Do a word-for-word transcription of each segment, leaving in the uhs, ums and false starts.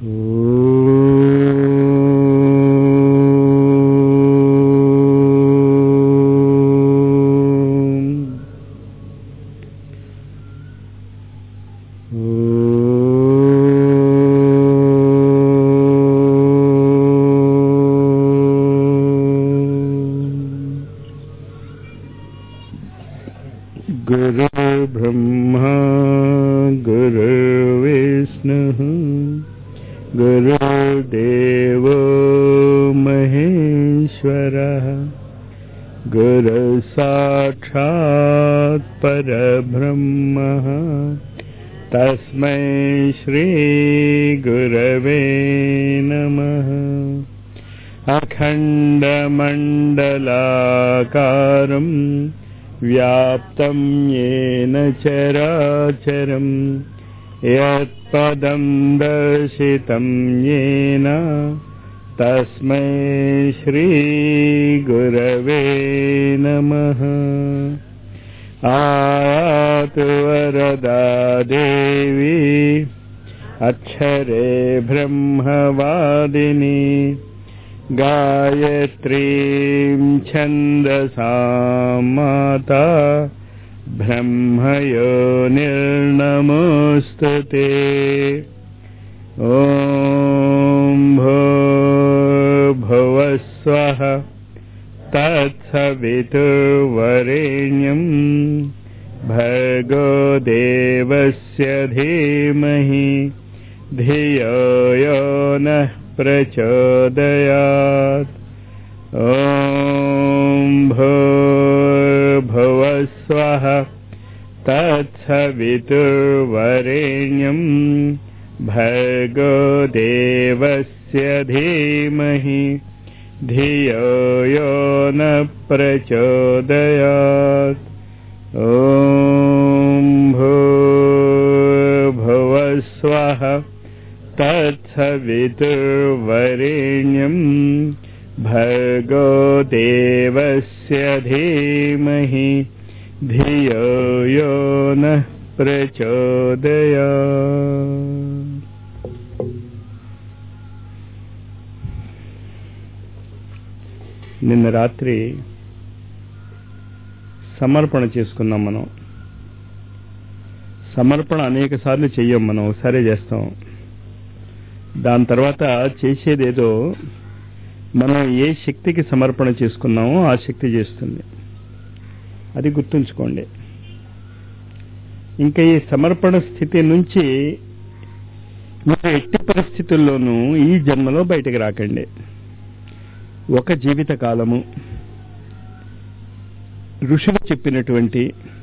गुरु ब्रह्मा गुरुर्विष्णुः गुरुर्देवो महेश्वरः गुरुसाक्षात् परब्रह्मः तस्मै श्री गुरवे नमः। अखण्डमण्डलाकारं व्याप्तं येन चराचरं यत्पदं दर्शितं येन तस्मै श्री गुरवे नमः। आयातु वरदा देवी अक्षरे ब्रह्मवादिनी गायत्रीं छन्दसा माता ब्रह्मयोनिर्नमोऽस्तुते। ॐ भूर्भुवस्वः तत्सवितुर्वरेण्यं भर्गो देवस्य धीमहि धियो यो नः प्रचोदयात्। ॐ भूर्भुवस्वः तत्सवितुर्वरेण्यं भर्गो देवस्य धीमहि धियो यो नः प्रचोदयात्। ॐ भूर्भुवस्वः तत्सवितुर्वरेण्यं भर्गो देवस्य धीमहि धियो यो नः प्रचोदयात्। నిన్న రాత్రి సమర్పణ చేసుకున్నాం. మనం సమర్పణ అనేక సార్లు చెయ్యం, మనం ఒకసారి చేస్తాం. దాని తర్వాత చేసేదేదో మనం ఏ శక్తికి సమర్పణ చేసుకున్నామో ఆ శక్తి చేస్తుంది. అది గుర్తుంచుకోండి. ఇంకా ఈ సమర్పణ స్థితి నుంచి మీరు ఎట్టి పరిస్థితుల్లోనూ ఈ జన్మలో బయటకు రాకండి. ఒక జీవిత కాలము ఋషులు చెప్పినటువంటి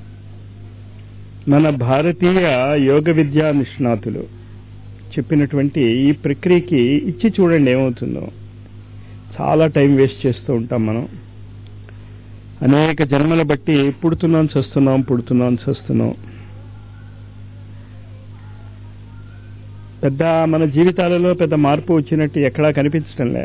మన భారతీయ యోగ విద్యా నిష్ణాతులు చెప్పినటువంటి ఈ ప్రక్రియకి ఇచ్చి చూడండి ఏమవుతుందో. చాలా టైం వేస్ట్ చేస్తూ ఉంటాం మనం. అనేక జన్మల బట్టి పుడుతున్నాం చస్తున్నాం పుడుతున్నాం చస్తున్నాం. పెద్ద మన జీవితాలలో పెద్ద మార్పు వచ్చినట్టు ఎక్కడా కనిపించడంలే.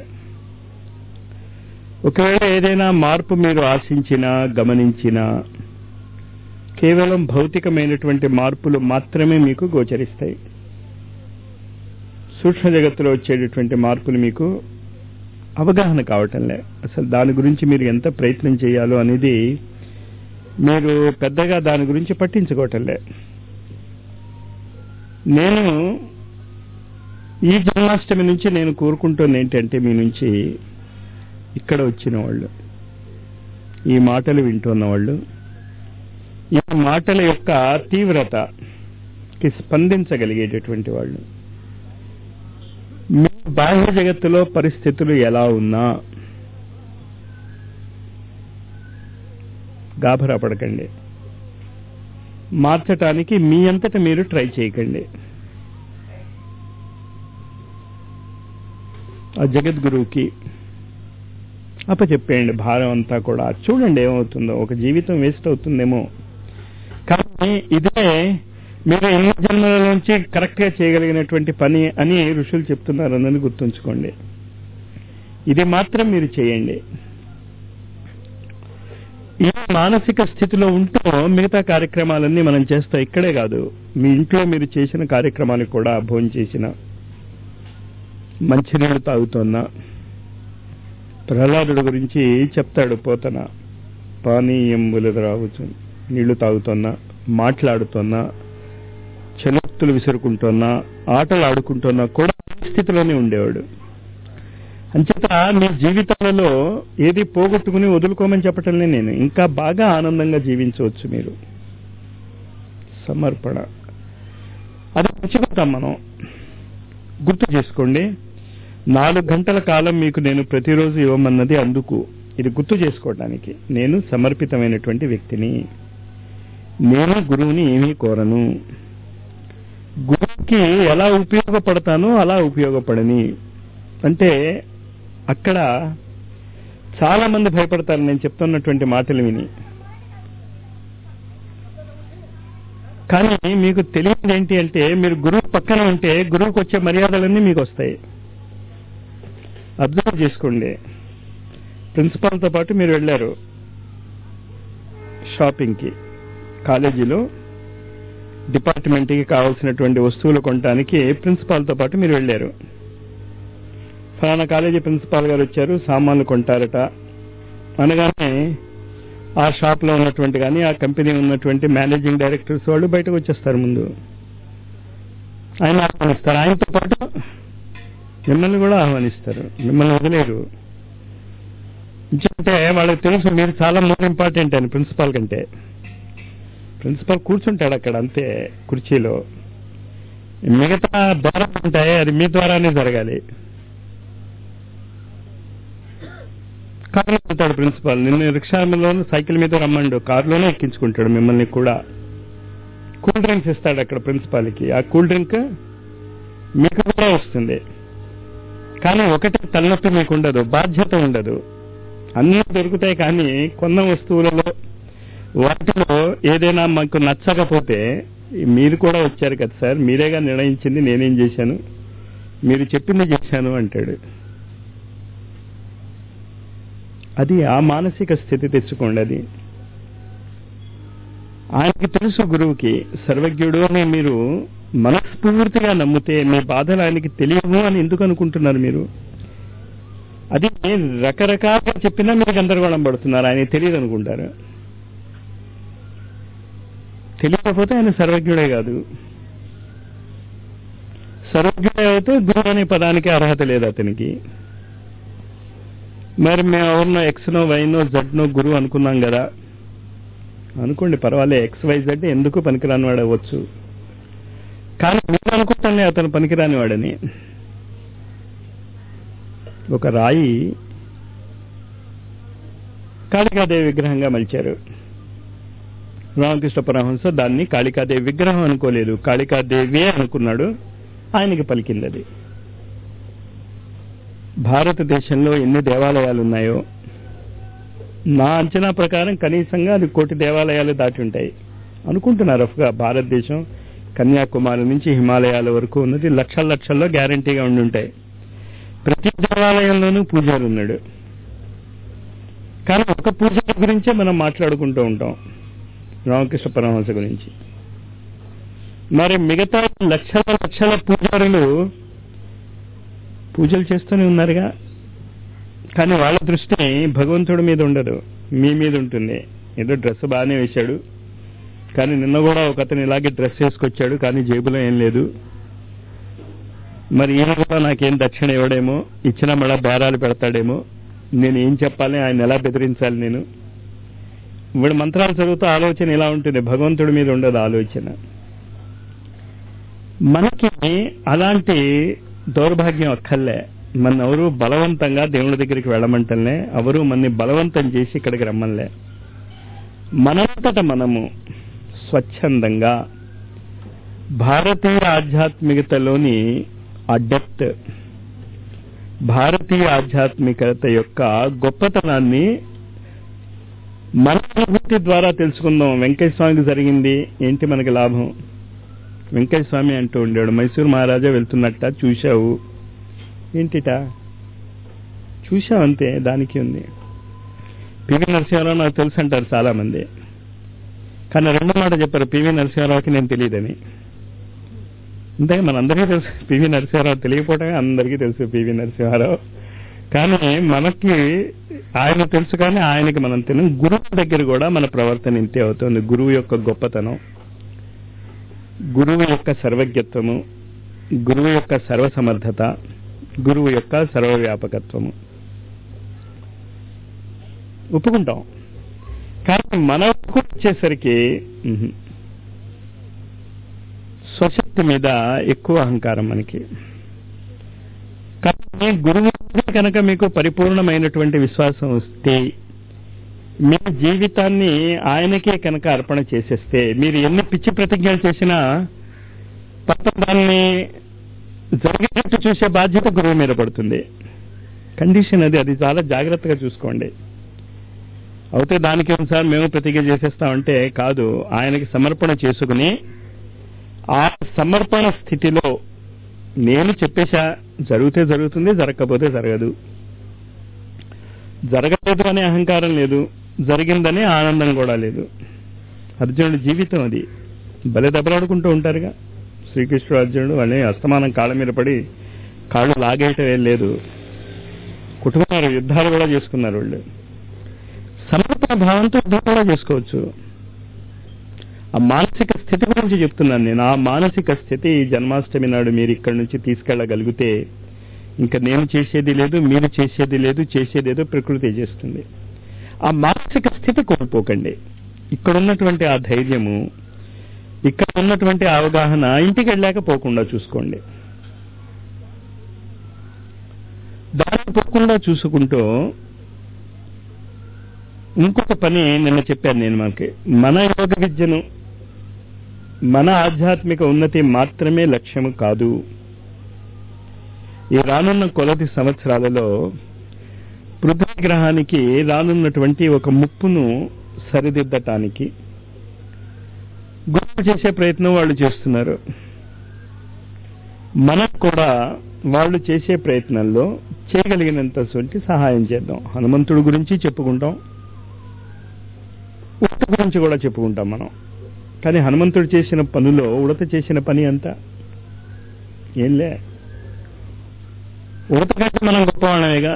ఒకవేళ ఏదైనా మార్పు మీరు ఆశించినా గమనించినా కేవలం భౌతికమైనటువంటి మార్పులు మాత్రమే మీకు గోచరిస్తాయి. సూక్ష్మ జగత్తులో వచ్చేటటువంటి మార్పులు మీకు అవగాహన కావటంలే. అసలు దాని గురించి మీరు ఎంత ప్రయత్నం చేయాలో అనేది మీరు పెద్దగా దాని గురించి పట్టించుకోవటంలే. నేను ఈ జన్మాష్టమి నుంచి నేను కోరుకుంటోంది ఏంటంటే, మీ నుంచి ఇక్కడ వచ్చిన వాళ్ళు, ఈ మాటలు వింటున్న వాళ్ళు, ఈ మాటల యొక్క తీవ్రతకి స్పందించగలిగేటటువంటి వాళ్ళు, మీ బాహ్య జగత్తులో పరిస్థితులు ఎలా ఉన్నా గాభరా పడకండి. మార్చటానికి మీ అంతటా మీరు ట్రై చేయకండి. ఆ జగద్గురువుకి అప్పచెప్పేయండి భారం అంతా కూడా. చూడండి ఏమవుతుందో. ఒక జీవితం వేస్ట్ అవుతుందేమో, కానీ ఇదే మీరు ఎన్ని జన్మల నుంచి కరెక్ట్ గా చేయగలిగినటువంటి పని అని ఋషులు చెప్తున్నారు అన్నది గుర్తుంచుకోండి. ఇది మాత్రం మీరు చేయండి. ఈ మానసిక స్థితిలో ఉంటూ మిగతా కార్యక్రమాలన్నీ మనం చేస్తాం. ఇక్కడే కాదు, మీ ఇంట్లో మీరు చేసిన కార్యక్రమాలు కూడా, భోజనం చేసిన మంచినీళ్ళు తాగుతున్నా, ప్రహ్లాదుడి గురించి చెప్తాడు పోతన, పానీయంబులు త్రాగుతు నీళ్లు తాగుతున్నా, మాట్లాడుతున్నా, చలోక్తులు విసురుకుంటున్నా, ఆటలు ఆడుకుంటున్నా కూడా స్థితిలోనే ఉండేవాడు. అంచేత మీ జీవితాలలో ఏది పోగొట్టుకుని వదులుకోమని చెప్పటంలే నేను, ఇంకా బాగా ఆనందంగా జీవించవచ్చు మీరు. సమర్పణ అది మర్చిపోతాం మనం. గుర్తు చేసుకోండి, నాలుగు గంటల కాలం మీకు నేను ప్రతిరోజు ఇవ్వమన్నది అందుకు, ఇది గుర్తు చేసుకోవడానికి. నేను సమర్పితమైనటువంటి వ్యక్తిని, నేను గురువుని ఏమీ కోరను. గురువుకి ఎలా ఉపయోగపడతానో అలా ఉపయోగపడని. అంటే అక్కడ చాలా మంది భయపడతారు నేను చెప్తున్నటువంటి మాటలు విని. కానీ మీకు తెలియదు ఏంటి అంటే, మీరు గురువు పక్కన ఉంటే గురువుకి వచ్చే మర్యాదలన్నీ మీకు వస్తాయి. అబ్జర్వ్ చేసుకోండి. ప్రిన్సిపాల్తో పాటు మీరు వెళ్ళారు షాపింగ్కి, కాలేజీలో డిపార్ట్మెంట్కి కావాల్సినటువంటి వస్తువులు కొనడానికి ప్రిన్సిపాల్తో పాటు మీరు వెళ్ళారు. ఫలానా కాలేజీ ప్రిన్సిపాల్ గారు వచ్చారు, సామాన్లు కొంటారట అనగానే ఆ షాప్లో ఉన్నటువంటి కానీ ఆ కంపెనీ ఉన్నటువంటి మేనేజింగ్ డైరెక్టర్స్ వాళ్ళు బయటకు వచ్చేస్తారు. ముందు ఆయన ఆహ్వానిస్తారు, ఆయనతో పాటు మిమ్మల్ని కూడా ఆహ్వానిస్తారు, మిమ్మల్ని వదిలేరు. అంటే వాళ్ళకి తెలుసు మీరు చాలా మోర్ ఇంపార్టెంట్ అని ప్రిన్సిపాల్ కంటే. ప్రిన్సిపాల్ కూర్చుంటాడు అక్కడ అంతే కుర్చీలో, మిగతా ద్వారా ఉంటాయి అది మీ ద్వారానే జరగాలి. కారులో వెళ్తాడు ప్రిన్సిపాల్, నిన్న రిక్షాలో సైకిల్ మీద రమ్మండు, కారులోనే ఎక్కించుకుంటాడు మిమ్మల్ని కూడా. కూల్ డ్రింక్స్ ఇస్తాడు అక్కడ ప్రిన్సిపాల్కి, ఆ కూల్ డ్రింక్ మీకు కూడా వస్తుంది. కానీ ఒకటి తలనొప్పి మీకు ఉండదు, బాధ్యత ఉండదు. అన్నీ దొరుకుతాయి కానీ కొన్న వస్తువులలో వాటిలో ఏదైనా మాకు నచ్చకపోతే మీరు కూడా వచ్చారు కదా సార్, మీరేగా నిర్ణయించింది, నేనేం చేశాను, మీరు చెప్పింది చేశాను అంటాడు. అది ఆ మానసిక స్థితి తెచ్చుకోండి. అది ఆయనకి తెలుసు, గురువుకి సర్వజ్ఞుడు అని మీరు మనస్ఫూర్తిగా నమ్మితే మీ బాధలు ఆయనకి తెలియవు అని ఎందుకు అనుకుంటున్నారు మీరు? అది రకరకాలుగా చెప్పినా మీరు గందరగోళం పడుతున్నారు, ఆయన తెలియదు అనుకుంటారు. తెలియకపోతే ఆయన సర్వజ్ఞుడే కాదు. సర్వజ్ఞుడే అయితే గురువు అనే పదానికి అర్హత లేదు అతనికి. మరి మేము ఎవరినో ఎక్స్నో వైనో జడ్నో గురువు అనుకున్నాం కదా, అనుకోండి పర్వాలే, ఎక్స్ వై జెడ్ ఎందుకు పనికిరాని వాడు అవ్వచ్చు. కానీ మీరు అనుకుంటానే అతను పనికిరాని వాడని. ఒక రాయి కాళికాదేవి విగ్రహంగా మలిచారు రామకృష్ణ పరమహంస, దాన్ని కాళికాదేవి విగ్రహం అనుకోలేదు, కాళికాదేవి అనుకున్నాడు, ఆయనకి పలికింది అది. భారతదేశంలో ఎన్ని దేవాలయాలు ఉన్నాయో నా అంచనా ప్రకారం కనీసంగా అది కోటి దేవాలయాలు దాటి ఉంటాయి అనుకుంటున్నారు. రఫ్గా భారతదేశం కన్యాకుమారి నుంచి హిమాలయాల వరకు ఉన్నది లక్షల లక్షల్లో గ్యారంటీగా ఉండి ఉంటాయి. ప్రతి దేవాలయంలోనూ పూజారి ఉన్నాడు. కానీ ఒక పూజారి గురించే మనం మాట్లాడుకుంటూ ఉంటాం, రామకృష్ణ పరమహంస గురించి. మరి మిగతా లక్షల లక్షల పూజారులు పూజలు చేస్తూనే ఉన్నారుగా, కానీ వాళ్ళ దృష్టి భగవంతుడి మీద ఉండదు, మీ మీద ఉంటుంది. ఏదో డ్రెస్ బాగానే వేశాడు, కానీ నిన్న కూడా ఒక అతను ఇలాగే డ్రెస్ వేసుకొచ్చాడు, కానీ జేబులో ఏం లేదు. మరి ఈయన కూడా నాకేం దక్షిణ ఇవ్వడేమో, ఇచ్చినా మళ్ళా బేరాలు పెడతాడేమో, నేను ఏం చెప్పాలి, ఆయన ఎలా బెదిరించాలి నేను. వీడు మంత్రాలు చదువుతూ ఆలోచన ఇలా ఉంటుంది, భగవంతుడి మీద ఉండదు ఆలోచన. మనకి అలాంటి దౌర్భాగ్యం అక్కర్లే. మన ఎవరు బలవంతంగా దేవుడి దగ్గరికి వెళ్ళమంటలే, ఎవరు మనని బలవంతం చేసి ఇక్కడికి రమ్మలే. మనంతట మనము స్వచ్ఛందంగా భారతీయ ఆధ్యాత్మికతలోని ఆ డెప్త్, భారతీయ ఆధ్యాత్మికత యొక్క గొప్పతనాన్ని మన అనుభూతి ద్వారా తెలుసుకుందాం. వెంకయ్య స్వామికి జరిగింది ఏంటి మనకి లాభం? వెంకయ్య స్వామి అంటూ ఉండేవాడు, మైసూరు మహారాజా వెళ్తున్నట్ట చూశావు ఏంటిట, చూశావంతే, దానికి ఉంది. పివి నరసింహారావు నాకు తెలుసు అంటారు చాలా మంది, కానీ రెండో మాట చెప్పారు, పివి నరసింహారావుకి నేను తెలియదని. అంతే మనందరికీ తెలుసు పివి నరసింహారావు, తెలియకపోవటమే అందరికీ తెలుసు పివి నరసింహారావు. కానీ మనకి ఆయన తెలుసు, కానీ ఆయనకి మనం తెలియదు. గురువు దగ్గర కూడా మన ప్రవర్తన ఇంతే అవుతుంది. గురువు యొక్క గొప్పతనం, గురువు యొక్క సర్వజ్ఞత్వము, గురువు యొక్క సర్వసమర్థత, గురువు యొక్క సర్వవ్యాపకత్వము ఒప్పుకుంటాం. కానీ మన వచ్చేసరికి స్వశక్తి మీద ఎక్కువ అహంకారం మనకి. కానీ గురువు కనుక మీకు పరిపూర్ణమైనటువంటి విశ్వాసం వస్తే, మీ జీవితాన్ని ఆయనకే కనుక అర్పణ చేసేస్తే, మీరు ఎన్ని పిచ్చి ప్రతిజ్ఞలు చేసినా పక్కన దాన్ని జరిగేటట్టు చూసే బాధ్యత గురువు మీద పడుతుంది. కండిషన్ అది, అది చాలా జాగ్రత్తగా చూసుకోండి. అయితే దానికి ఒకసారి మేము ప్రతిజ్ఞ చేసేస్తామంటే కాదు, ఆయనకి సమర్పణ చేసుకుని ఆ సమర్పణ స్థితిలో నేను చెప్పేశా, జరిగితే జరుగుతుంది, జరగకపోతే జరగదు. జరగలేదు అనే అహంకారం లేదు, జరిగిందనే ఆనందం కూడా లేదు. అర్జునుడి జీవితం అది. భలే దెబ్బలాడుకుంటూ ఉంటారుగా శ్రీకృష్ణుడు అర్జునుడు. వాళ్ళని అస్తమానం కాళ్ళ మీద పడి కాళ్ళు లాగేయటం ఏం లేదు. కుటుంబాలు యుద్ధాలు కూడా చేసుకున్నారు వాళ్ళు. సమర్పణ భావంతో యుద్ధం కూడా చేసుకోవచ్చు. ఆ మానసిక స్థితి గురించి చెప్తున్నాను నేను. ఆ మానసిక స్థితి జన్మాష్టమి నాడు మీరు ఇక్కడి నుంచి తీసుకెళ్లగలిగితే ఇంకా నేను చేసేది లేదు, మీరు చేసేది లేదు, చేసేదేదో ప్రకృతి చేస్తుంది. ఆ మానసిక స్థితి కోల్పోకండి. ఇక్కడ ఉన్నటువంటి ఆ ధైర్యము, ఇక్కడ ఉన్నటువంటి అవగాహన ఇంటికి వెళ్ళాక పోకుండా చూసుకోండి. దాన్ని పోకుండా చూసుకుంటూ ఇంకొక పని నిన్న చెప్పాను నేను. మనకి మన యోగ విద్యను, మన ఆధ్యాత్మిక ఉన్నతి మాత్రమే లక్ష్యము కాదు. ఈ రానున్న కొలది సంవత్సరాలలో పృథ్వీ గ్రహానికి రానున్నటువంటి ఒక ముప్పును సరిదిద్దటానికి గురువు చేసే ప్రయత్నం వాళ్ళు చేస్తున్నారు. మనకు కూడా వాళ్ళు చేసే ప్రయత్నంలో చేయగలిగినంత సహాయం చేద్దాం. హనుమంతుడి గురించి చెప్పుకుంటాం, ఉడత గురించి కూడా చెప్పుకుంటాం మనం. కానీ హనుమంతుడు చేసిన పనులో ఉడత చేసిన పని అంతా ఏంలే. ఉడత కంటే మనం గొప్పవాళ్ళమేగా.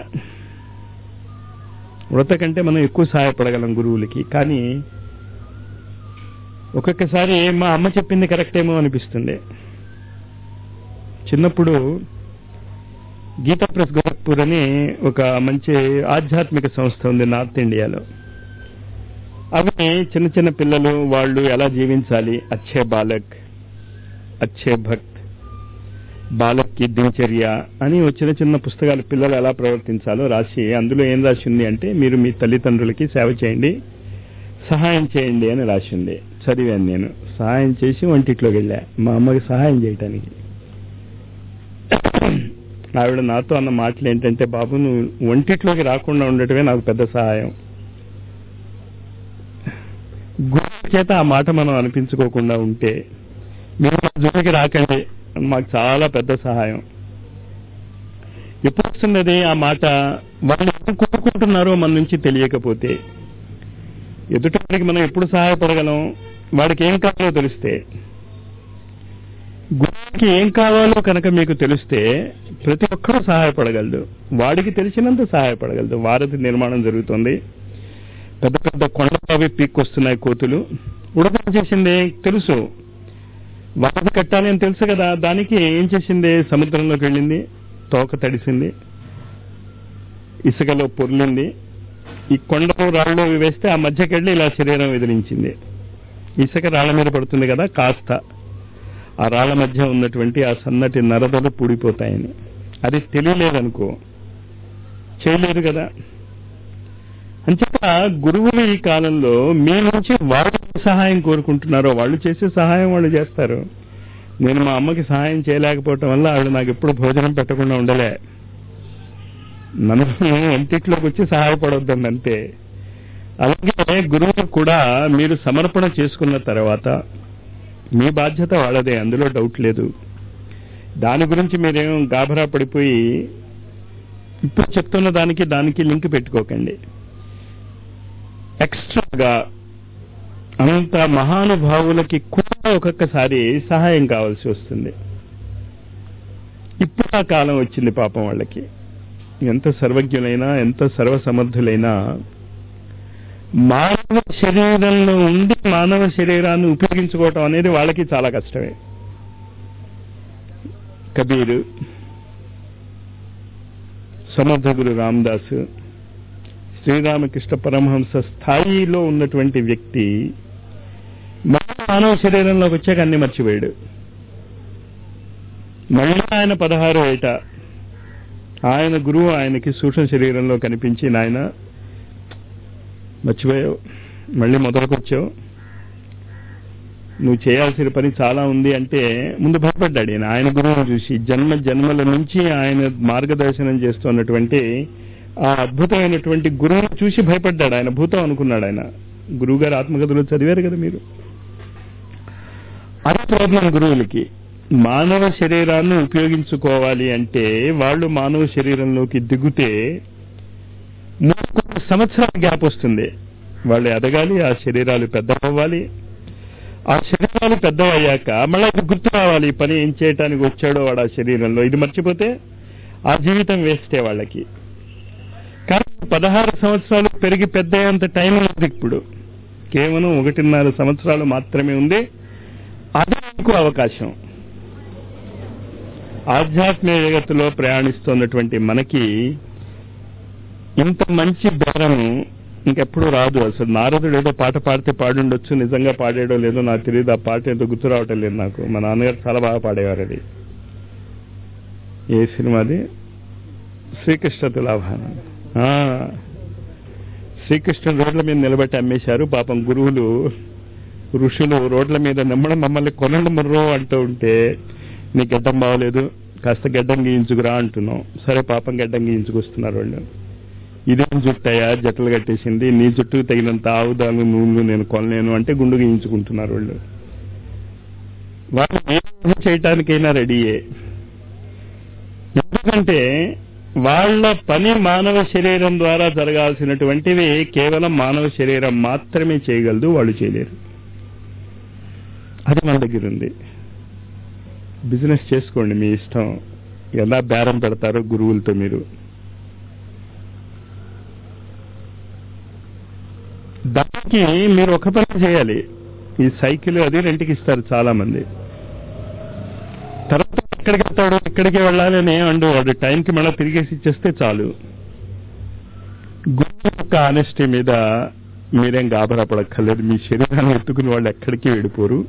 ఉడత కంటే మనం ఎక్కువ సహాయపడగలం గురువులకి. కానీ ఒక్కొక్కసారి మా అమ్మ చెప్పింది కరెక్టేమో అనిపిస్తుంది. చిన్నప్పుడు గీతా ప్రెస్ గోరఖ్పూర్ అని ఒక మంచి ఆధ్యాత్మిక సంస్థ ఉంది నార్త్ ఇండియాలో. అవి చిన్న చిన్న పిల్లలు వాళ్ళు ఎలా జీవించాలి, అచ్చే బాలక్, అచ్చే భక్త్, బాలక్ కి దినచర్య అని చిన్న చిన్న పుస్తకాలు పిల్లలు ఎలా ప్రవర్తించాలో రాసి, అందులో ఏం రాసి ఉంది అంటే మీరు మీ తల్లిదండ్రులకి సేవ చేయండి, సహాయం చేయండి అని రాసింది. చదివాను నేను. సహాయం చేసి వంటిట్లోకి వెళ్ళా మా అమ్మకి సహాయం చేయటానికి. ఆవిడ నాతో అన్న మాటలు ఏంటంటే, బాబు నువ్వు వంటిట్లోకి రాకుండా ఉండటమే నాకు పెద్ద సహాయం. గురువు చేత ఆ మాట మనం అనిపించుకోకుండా ఉంటే మీరు మా జోలికి రాకండి, మాకు చాలా పెద్ద సహాయం. ఎప్పుడు వస్తున్నది ఆ మాట? వాళ్ళు ఏం కోరుకుంటున్నారో మన నుంచి తెలియకపోతే. ఎదుటివాడికి మనం ఎప్పుడు సహాయపడగలం? వాడికి ఏం కావాలో తెలిస్తే. గురువుకి ఏం కావాలో కనుక మీకు తెలిస్తే ప్రతి ఒక్కరూ సహాయపడగలడు. వాడికి తెలిసినంత సహాయపడగలడు. వారధి నిర్మాణం జరుగుతుంది. పెద్ద పెద్ద కొండలవి పీక్కొస్తున్నాయి కోతులు. ఉడత చేసింది తెలుసు, వారధి కట్టాలి అని తెలుసు కదా. దానికి ఏం చేసింది? సముద్రంలోకి వెళ్ళింది, తోక తడిసింది, ఇసుకలో పొర్లింది, ఈ కొండలు రాళ్ళు వేస్తే ఆ మధ్యకెళ్ళి ఇలా శరీరం ఎదిరించింది. ఇసుక రాళ్ల మీద పడుతుంది కదా, కాస్త ఆ రాళ్ల మధ్య ఉన్నటువంటి ఆ సన్నటి నరదలు పూడిపోతాయని. అది తెలియలేదనుకో, చేయలేదు కదా. అంచేత గురువులు ఈ కాలంలో మీ నుంచి వాళ్ళు సహాయం కోరుకుంటున్నారో వాళ్ళు చేసే సహాయం వాళ్ళు చేస్తారు. నేను మా అమ్మకి సహాయం చేయలేకపోవటం వల్ల ఆవిడ నాకు ఎప్పుడు భోజనం పెట్టకుండా ఉండలే. మనం ఇంటిలోకి వచ్చి సహాయపడొద్దండి అంతే. అలాగే గురువులు కూడా మీరు సమర్పణ చేసుకున్న తర్వాత మీ బాధ్యత వాళ్ళదే, అందులో డౌట్ లేదు. దాని గురించి మీరేం గాభరా పడిపోయి ఇప్పుడు చెప్తున్న దానికి దానికి లింక్ పెట్టుకోకండి. ఎక్స్ట్రాగా అంత మహానుభావులకి కూడా ఒక్కొక్కసారి సహాయం కావాల్సి వస్తుంది. ఇప్పుడు ఆ కాలం వచ్చింది పాపం వాళ్ళకి. ఎంత సర్వజ్ఞులైనా ఎంత సర్వసమర్థులైనా మానవ శరీరంలో ఉండి మానవ శరీరాన్ని ఉపయోగించుకోవటం అనేది వాళ్ళకి చాలా కష్టమే. కబీర్, సమర్థ గురు రామదాస్, శ్రీరామకృష్ణ పరమహంస స్థాయిలో ఉన్నటువంటి వ్యక్తి మానవ శరీరంలోకి వచ్చాక అన్ని మర్చిపోయాడు. మళ్ళీ ఆయన పదహారు ఏట ఆయన గురువు ఆయనకి సూక్ష్మ శరీరంలో కనిపించి, నాయన మర్చిపోయావు, మళ్ళీ మొదలుకొచ్చావు, నువ్వు చేయాల్సిన పని చాలా ఉంది అంటే ముందు భయపడ్డాడు ఆయన. ఆయన గురువును చూసి జన్మ జన్మల నుంచి ఆయన మార్గదర్శనం చేస్తున్నటువంటి ఆ అద్భుతమైనటువంటి గురువును చూసి భయపడ్డాడు ఆయన. భూతం అనుకున్నాడు ఆయన. గురువు గారు ఆత్మకథలు చదివారు కదా మీరు. అది ప్రాబ్లం గురువులకి. మానవ శరీరాన్ని ఉపయోగించుకోవాలి అంటే వాళ్ళు మానవ శరీరంలోకి దిగితే మూడు కొన్ని సంవత్సరాల గ్యాప్ వస్తుంది. వాళ్ళు ఎదగాలి, ఆ శరీరాలు పెద్దవ్వాలి. ఆ శరీరాలు పెద్దవయ్యాక మళ్ళీ ఇది గుర్తు రావాలి, ఈ పని ఏం చేయటానికి వచ్చాడో వాడు ఆ శరీరంలో. ఇది మర్చిపోతే ఆ జీవితం వేస్తే వాళ్ళకి. కానీ పదహారు సంవత్సరాలు పెరిగి పెద్దయ్యేంత టైం లేదు ఇప్పుడు. కేవలం ఒకటిన్నర సంవత్సరాలు మాత్రమే ఉంది. అది మీకు అవకాశం. ఆధ్యాత్మిక జగత్తులో ప్రయాణిస్తున్నటువంటి మనకి ఇంత మంచి బేరము ఇంకెప్పుడు రాదు. అసలు నారదుడు ఏదో పాట పాడితే పాడుండొచ్చు, నిజంగా పాడేయడో లేదో నాకు తెలియదు. ఆ పాట ఏదో గుర్తు రావటం లేదు నాకు. మా నాన్నగారు చాలా బాగా పాడేవారు. అది ఏ సినిమాది? శ్రీకృష్ణ తులాభానం. శ్రీకృష్ణ రోడ్ల మీద నిలబెట్టి అమ్మేశారు. పాపం గురువులు ఋషులు రోడ్ల మీద నమ్మడం మమ్మల్ని కొనండి మర్రో అంటూ ఉంటే, నీ గడ్డం బాగోలేదు, కాస్త గడ్డం గీయించుకురా అంటున్నాం. సరే పాపం గడ్డం గీయించుకొస్తున్నారు వాళ్ళు. ఇదేం జుట్టయ్యా, జట్టలు కట్టేసింది, నీ జుట్టుకు తగినంత ఆవుదాలు నూనెలు నేను కొనలేను అంటే గుండు గీయించుకుంటున్నారు వాళ్ళు. వాళ్ళు ఏం చేయటానికైనా రెడీయే. ఎందుకంటే వాళ్ళ పని మానవ శరీరం ద్వారా జరగాల్సినటువంటివి కేవలం మానవ శరీరం మాత్రమే చేయగలదు, వాళ్ళు చేయలేరు. అది మన దగ్గర ఉంది. బిజినెస్ చేసుకోండి, మీ ఇష్టం. ఎలా బేరం పెడతారో గురువులతో మీరు. దానికి మీరు ఒక పని చేయాలి. ఈ సైకిల్ అది రెంట్కి ఇస్తారు చాలా మంది. తర్వాత ఎక్కడికి వెళ్తాడు, ఇక్కడికి వెళ్ళాలి అని అండు వాడు టైంకి మళ్ళీ తిరిగేసి ఇచ్చేస్తే చాలు. గురువు యొక్క ఆనెస్టీ మీద మీరేం గాబరా పడక్కర్లేదు. మీ శరీరాన్ని ఎత్తుకుని వాళ్ళు ఎక్కడికి వెళ్ళిపోరు.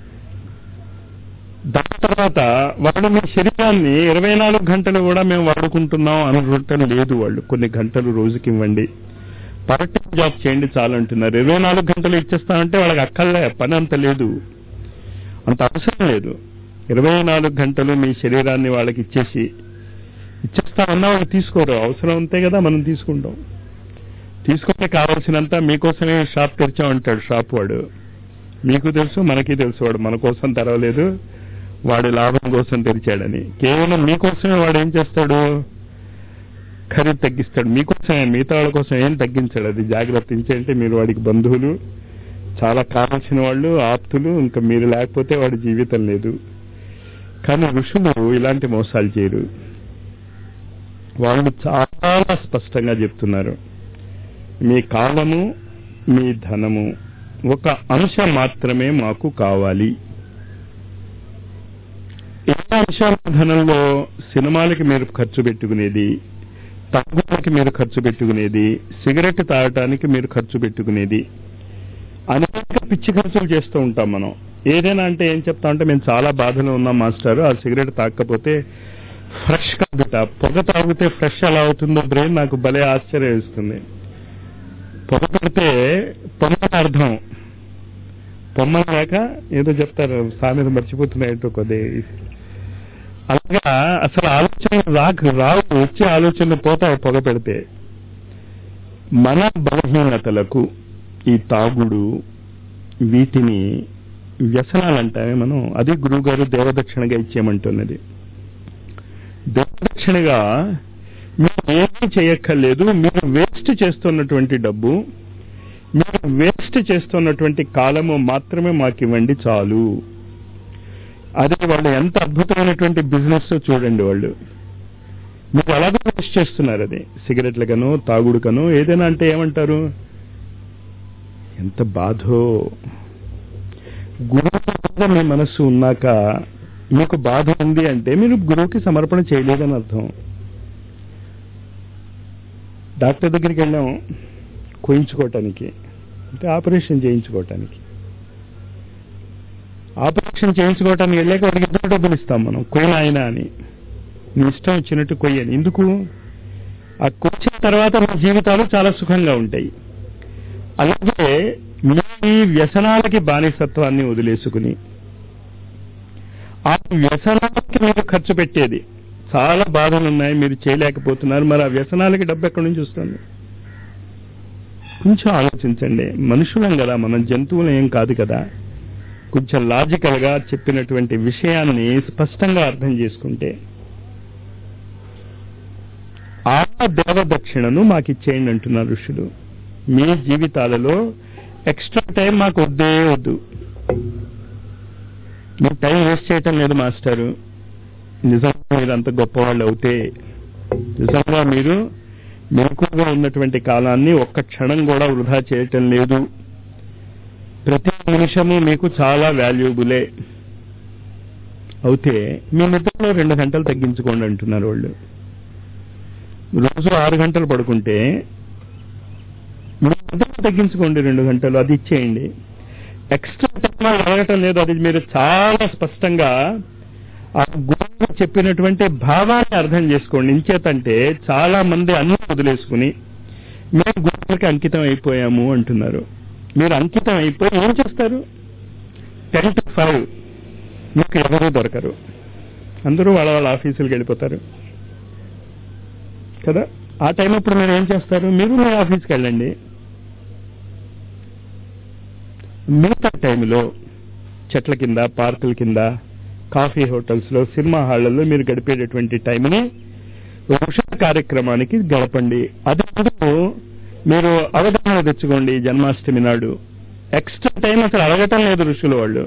దాని తర్వాత వాళ్ళు మీ శరీరాన్ని ఇరవై నాలుగు గంటలు కూడా మేము వాడుకుంటున్నాం అనుకుంటం లేదు. వాళ్ళు కొన్ని గంటలు రోజుకి ఇవ్వండి, పార్ట్ టైం జాబ్ చేయండి చాలు అంటున్నారు. ఇరవై నాలుగు గంటలు ఇచ్చేస్తామంటే వాళ్ళకి అక్కర్లే, పని అంత లేదు, అంత అవసరం లేదు. ఇరవై నాలుగు గంటలు మీ శరీరాన్ని వాళ్ళకి ఇచ్చేసి ఇచ్చేస్తామన్నా వాళ్ళు తీసుకోరు. అవసరం అంతే కదా మనం తీసుకుంటాం. తీసుకుంటే కావాల్సినంత మీకోసమే షాప్ తెరిచామంటాడు షాప్ వాడు. మీకు తెలుసు, మనకి తెలుసు, వాడు మన కోసం తెరవలేదు, వాడి లాభం కోసం తెరిచాడని. కేవలం మీకోసమే వాడు ఏం చేస్తాడు, ఖరీదు తగ్గిస్తాడు. మీకోసమే, మిగతా వాళ్ళ కోసం ఏం తగ్గించాడు. అది జాగ్రత్త. అంటే మీరు వాడికి బంధువులు, చాలా కావాల్సిన వాళ్ళు, ఆప్తులు. ఇంకా మీరు లేకపోతే వాడి జీవితం లేదు. కానీ ఋషులు ఇలాంటి మోసాలు చేయరు. వాళ్ళు చాలా స్పష్టంగా చెప్తున్నారు, మీ కాలము, మీ ధనము ఒక అంశం మాత్రమే మాకు కావాలి. ఏ అంశాల ధనంలో సినిమాలకి మీరు ఖర్చు పెట్టుకునేది, తాగుడికి మీరు ఖర్చు పెట్టుకునేది, సిగరెట్ తాగటానికి మీరు ఖర్చు పెట్టుకునేది, అనేక పిచ్చి ఖర్చులు చేస్తూ ఉంటాం మనం. ఏదైనా అంటే ఏం చెప్తామంటే, మేము చాలా బాధలో ఉన్నాం మాస్టారు, ఆ సిగరెట్ తాగకపోతే ఫ్రెష్ కాదుట. పొగ తాగితే ఫ్రెష్ ఎలా అవుతుందో బ్రెయిన్ నాకు భలే ఆశ్చర్యం వేస్తుంది. పొగ పెడితే పొమ్మని అర్థం, పొమ్మని లేక ఏదో చెప్తారు, సామెత మర్చిపోతున్నాయంటో కొద్ది. అలాగా అసలు ఆలోచన రాకు రావు, వచ్చే ఆలోచనలు పోతాయి పొగ పెడితే. మన బలహీనతలకు ఈ తాగుడు, వీటిని వ్యసనాలు అంటామే మనం. అది గురువు గారు దేవదక్షిణగా ఇచ్చేయమంటున్నది. దేవదక్షిణగా మీరు ఏమీ చేయక్కర్లేదు. మీరు వేస్ట్ చేస్తున్నటువంటి డబ్బు, మీరు వేస్ట్ చేస్తున్నటువంటి కాలము మాత్రమే మాకు ఇవ్వండి చాలు. అది వాళ్ళు ఎంత అద్భుతమైనటువంటి బిజినెస్ చూడండి. వాళ్ళు మీరు అలాగే వేస్ట్ చేస్తున్నారు. అది సిగరెట్లకనో తాగుడుకనో ఏదైనా అంటే ఏమంటారు, ఎంత బాధో. గురువు మీద మీ మనస్సు ఉన్నాక మీకు బాధ ఉంది అంటే మీరు గురువుకి సమర్పణ చేయలేదని అర్థం. డాక్టర్ దగ్గరికి వెళ్ళాం కోయించుకోవటానికి, అంటే ఆపరేషన్ చేయించుకోవటానికి. ఆపరేషన్ చేయించుకోవటానికి వెళ్ళాక వాడికి ఇద్దరు డబ్బులు ఇస్తాం మనం, కొయ్య ఆయన అని. నీ ఇష్టం వచ్చినట్టు కొయ్యని. ఎందుకు? ఆ కొచ్చిన తర్వాత మన జీవితాలు చాలా సుఖంగా ఉంటాయి. అలాగే మీ వ్యసనాలకి బానిసత్వాన్ని వదిలేసుకుని ఆ వ్యసనాలకి మీరు ఖర్చు పెట్టేది, చాలా బాధలు ఉన్నాయి, మీరు చేయలేకపోతున్నారు, మరి ఆ వ్యసనాలకి డబ్బు ఎక్కడి నుంచి వస్తుంది? కొంచెం ఆలోచించండి. మనుషులం కదా మనం, జంతువులు ఏం కాదు కదా. కొంచెం లాజికల్ గా చెప్పినటువంటి విషయాన్ని స్పష్టంగా అర్థం చేసుకుంటే, ఆ దేవదక్షిణను మాకు ఇచ్చేయండి అంటున్నారు ఋషులు. మీ జీవితాలలో ఎక్స్ట్రా టైం మాకు వద్దే వద్దు. మీరు టైం వేస్ట్ చేయటం లేదు మాస్టారు. నిజంగా మీరు అంత గొప్పవాళ్ళు అవుతే, నిజంగా మీరు మెలకువగా ఉన్నటువంటి కాలాన్ని ఒక్క క్షణం కూడా వృధా చేయటం లేదు, ప్రతి నిమిషము మీకు చాలా వాల్యూబులే అవుతే మీ నిద్రలో రెండు గంటలు తగ్గించుకోండి అంటున్నారు వాళ్ళు. రోజు ఆరు గంటలు పడుకుంటే మీ నిద్రలో తగ్గించుకోండి రెండు గంటలు, అది ఇచ్చేయండి. ఎక్స్ట్రా టైం అడగటం లేదు. అది మీరు చాలా స్పష్టంగా ఆ గురువు చెప్పినటువంటి భావాన్ని అర్థం చేసుకోండి. ఇంచేతంటే చాలా మంది అన్ని వదిలేసుకుని మేము గురువుకి అంకితం అయిపోయాము అంటున్నారు. మీరు అంకితం అయిపోయి ఏం చేస్తారు? టెన్ టు ఫైవ్ మీకు ఎవరూ దొరకరు, అందరూ వాళ్ళ వాళ్ళ ఆఫీసులకు వెళ్ళిపోతారు కదా. ఆ టైం అప్పుడు మీరు ఏం చేస్తారు? మీరు మీ ఆఫీస్కి వెళ్ళండి. మిగతా టైంలో చెట్ల కింద, పార్కుల కింద, కాఫీ హోటల్స్ లో, సినిమా హాళ్లలో మీరు గడిపేటటువంటి టైంని ఋషుల కార్యక్రమానికి గడపండి. అది మీరు అవగాహన తెచ్చుకోండి. జన్మాష్టమి నాడు ఎక్స్ట్రా టైం అసలు అడగటం లేదు ఋషులు వాళ్ళు.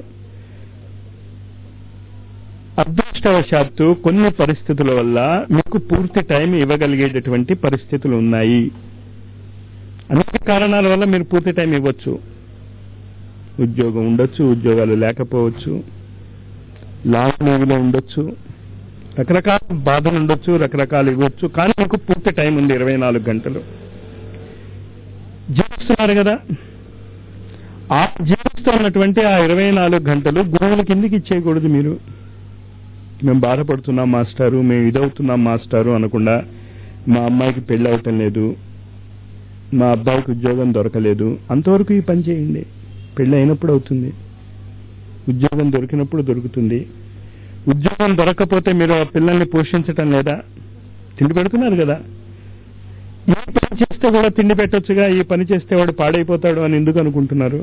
అదృష్టవశాత్తు కొన్ని పరిస్థితుల వల్ల మీకు పూర్తి టైం ఇవ్వగలిగేటటువంటి పరిస్థితులు ఉన్నాయి. అనేక కారణాల వల్ల మీరు పూర్తి టైం ఇవ్వచ్చు. ఉద్యోగం ఉండొచ్చు, ఉద్యోగాలు లేకపోవచ్చు, లాంగ్ లీవ్లో ఉండొచ్చు, రకరకాల బాధలు ఉండొచ్చు, రకరకాలు ఇవ్వచ్చు. కానీ మీకు పూర్తి టైం ఉంది, ఇరవై నాలుగు గంటలు జీవిస్తున్నారు కదా. ఆ జీవిస్తున్నటువంటి ఆ ఇరవై నాలుగు గంటలు గురువుల కిందకి ఇచ్చేయకూడదు. మీరు మేము బాధపడుతున్నాం మాస్టారు, మేము ఇదవుతున్నాం మాస్టారు అనకుండా, మా అమ్మాయికి పెళ్లి అవటం లేదు, మా అబ్బాయికి ఉద్యోగం దొరకలేదు, అంతవరకు ఈ పని చేయండి. పెళ్లి అయినప్పుడు అవుతుంది, ఉద్యోగం దొరికినప్పుడు దొరుకుతుంది. ఉద్యోగం దొరకకపోతే మీరు ఆ పిల్లల్ని పోషించటం లేదా? తిండి పెడుతున్నారు కదా. ఈ పని చేస్తే కూడా తిండి పెట్టొచ్చుగా, ఈ పని చేస్తే వాడు పాడైపోతాడు అని ఎందుకు అనుకుంటున్నారు?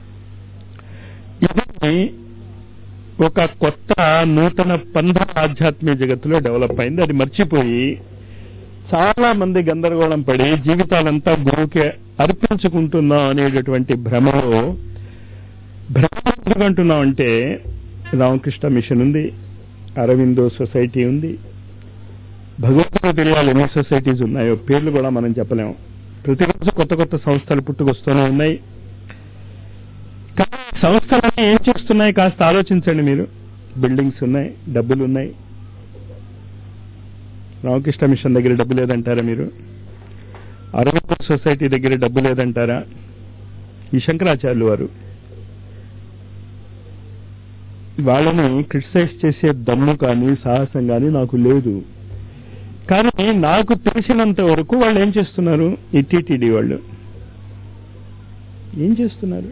ఇది ఒక కొత్త నూతన పంధ ఆధ్యాత్మిక జగత్తులో డెవలప్ అయింది. అది మర్చిపోయి చాలా మంది గందరగోళం పడి జీవితాలంతా గురువుకి అర్పించుకుంటున్నాం అనేటటువంటి భ్రమలో, భ్రమ ఎందుకంటున్నాం అంటే రామకృష్ణ మిషన్ ఉంది, అరవిందో సొసైటీ ఉంది, భగవంతుడు తెలియాలి ఎన్ని సొసైటీస్ ఉన్నాయో, పేర్లు కూడా మనం చెప్పలేము. ప్రతిరోజు కొత్త కొత్త సంస్థలు పుట్టుకొస్తూనే ఉన్నాయి. కానీ సంస్థలన్నీ ఏం చేస్తున్నాయి కాస్త ఆలోచించండి మీరు. బిల్డింగ్స్ ఉన్నాయి, డబ్బులు ఉన్నాయి. రామకృష్ణ మిషన్ దగ్గర డబ్బు లేదంటారా మీరు? అరవిందో సొసైటీ దగ్గర డబ్బు లేదంటారా? ఈ శంకరాచార్యులు వారు, వాళ్ళని క్రిటిసైజ్ చేసే దమ్ము కానీ సాహసం కానీ నాకు లేదు. కానీ నాకు తెలిసినంత వరకు వాళ్ళు ఏం చేస్తున్నారు? ఈ టీటీడీ వాళ్ళు ఏం చేస్తున్నారు?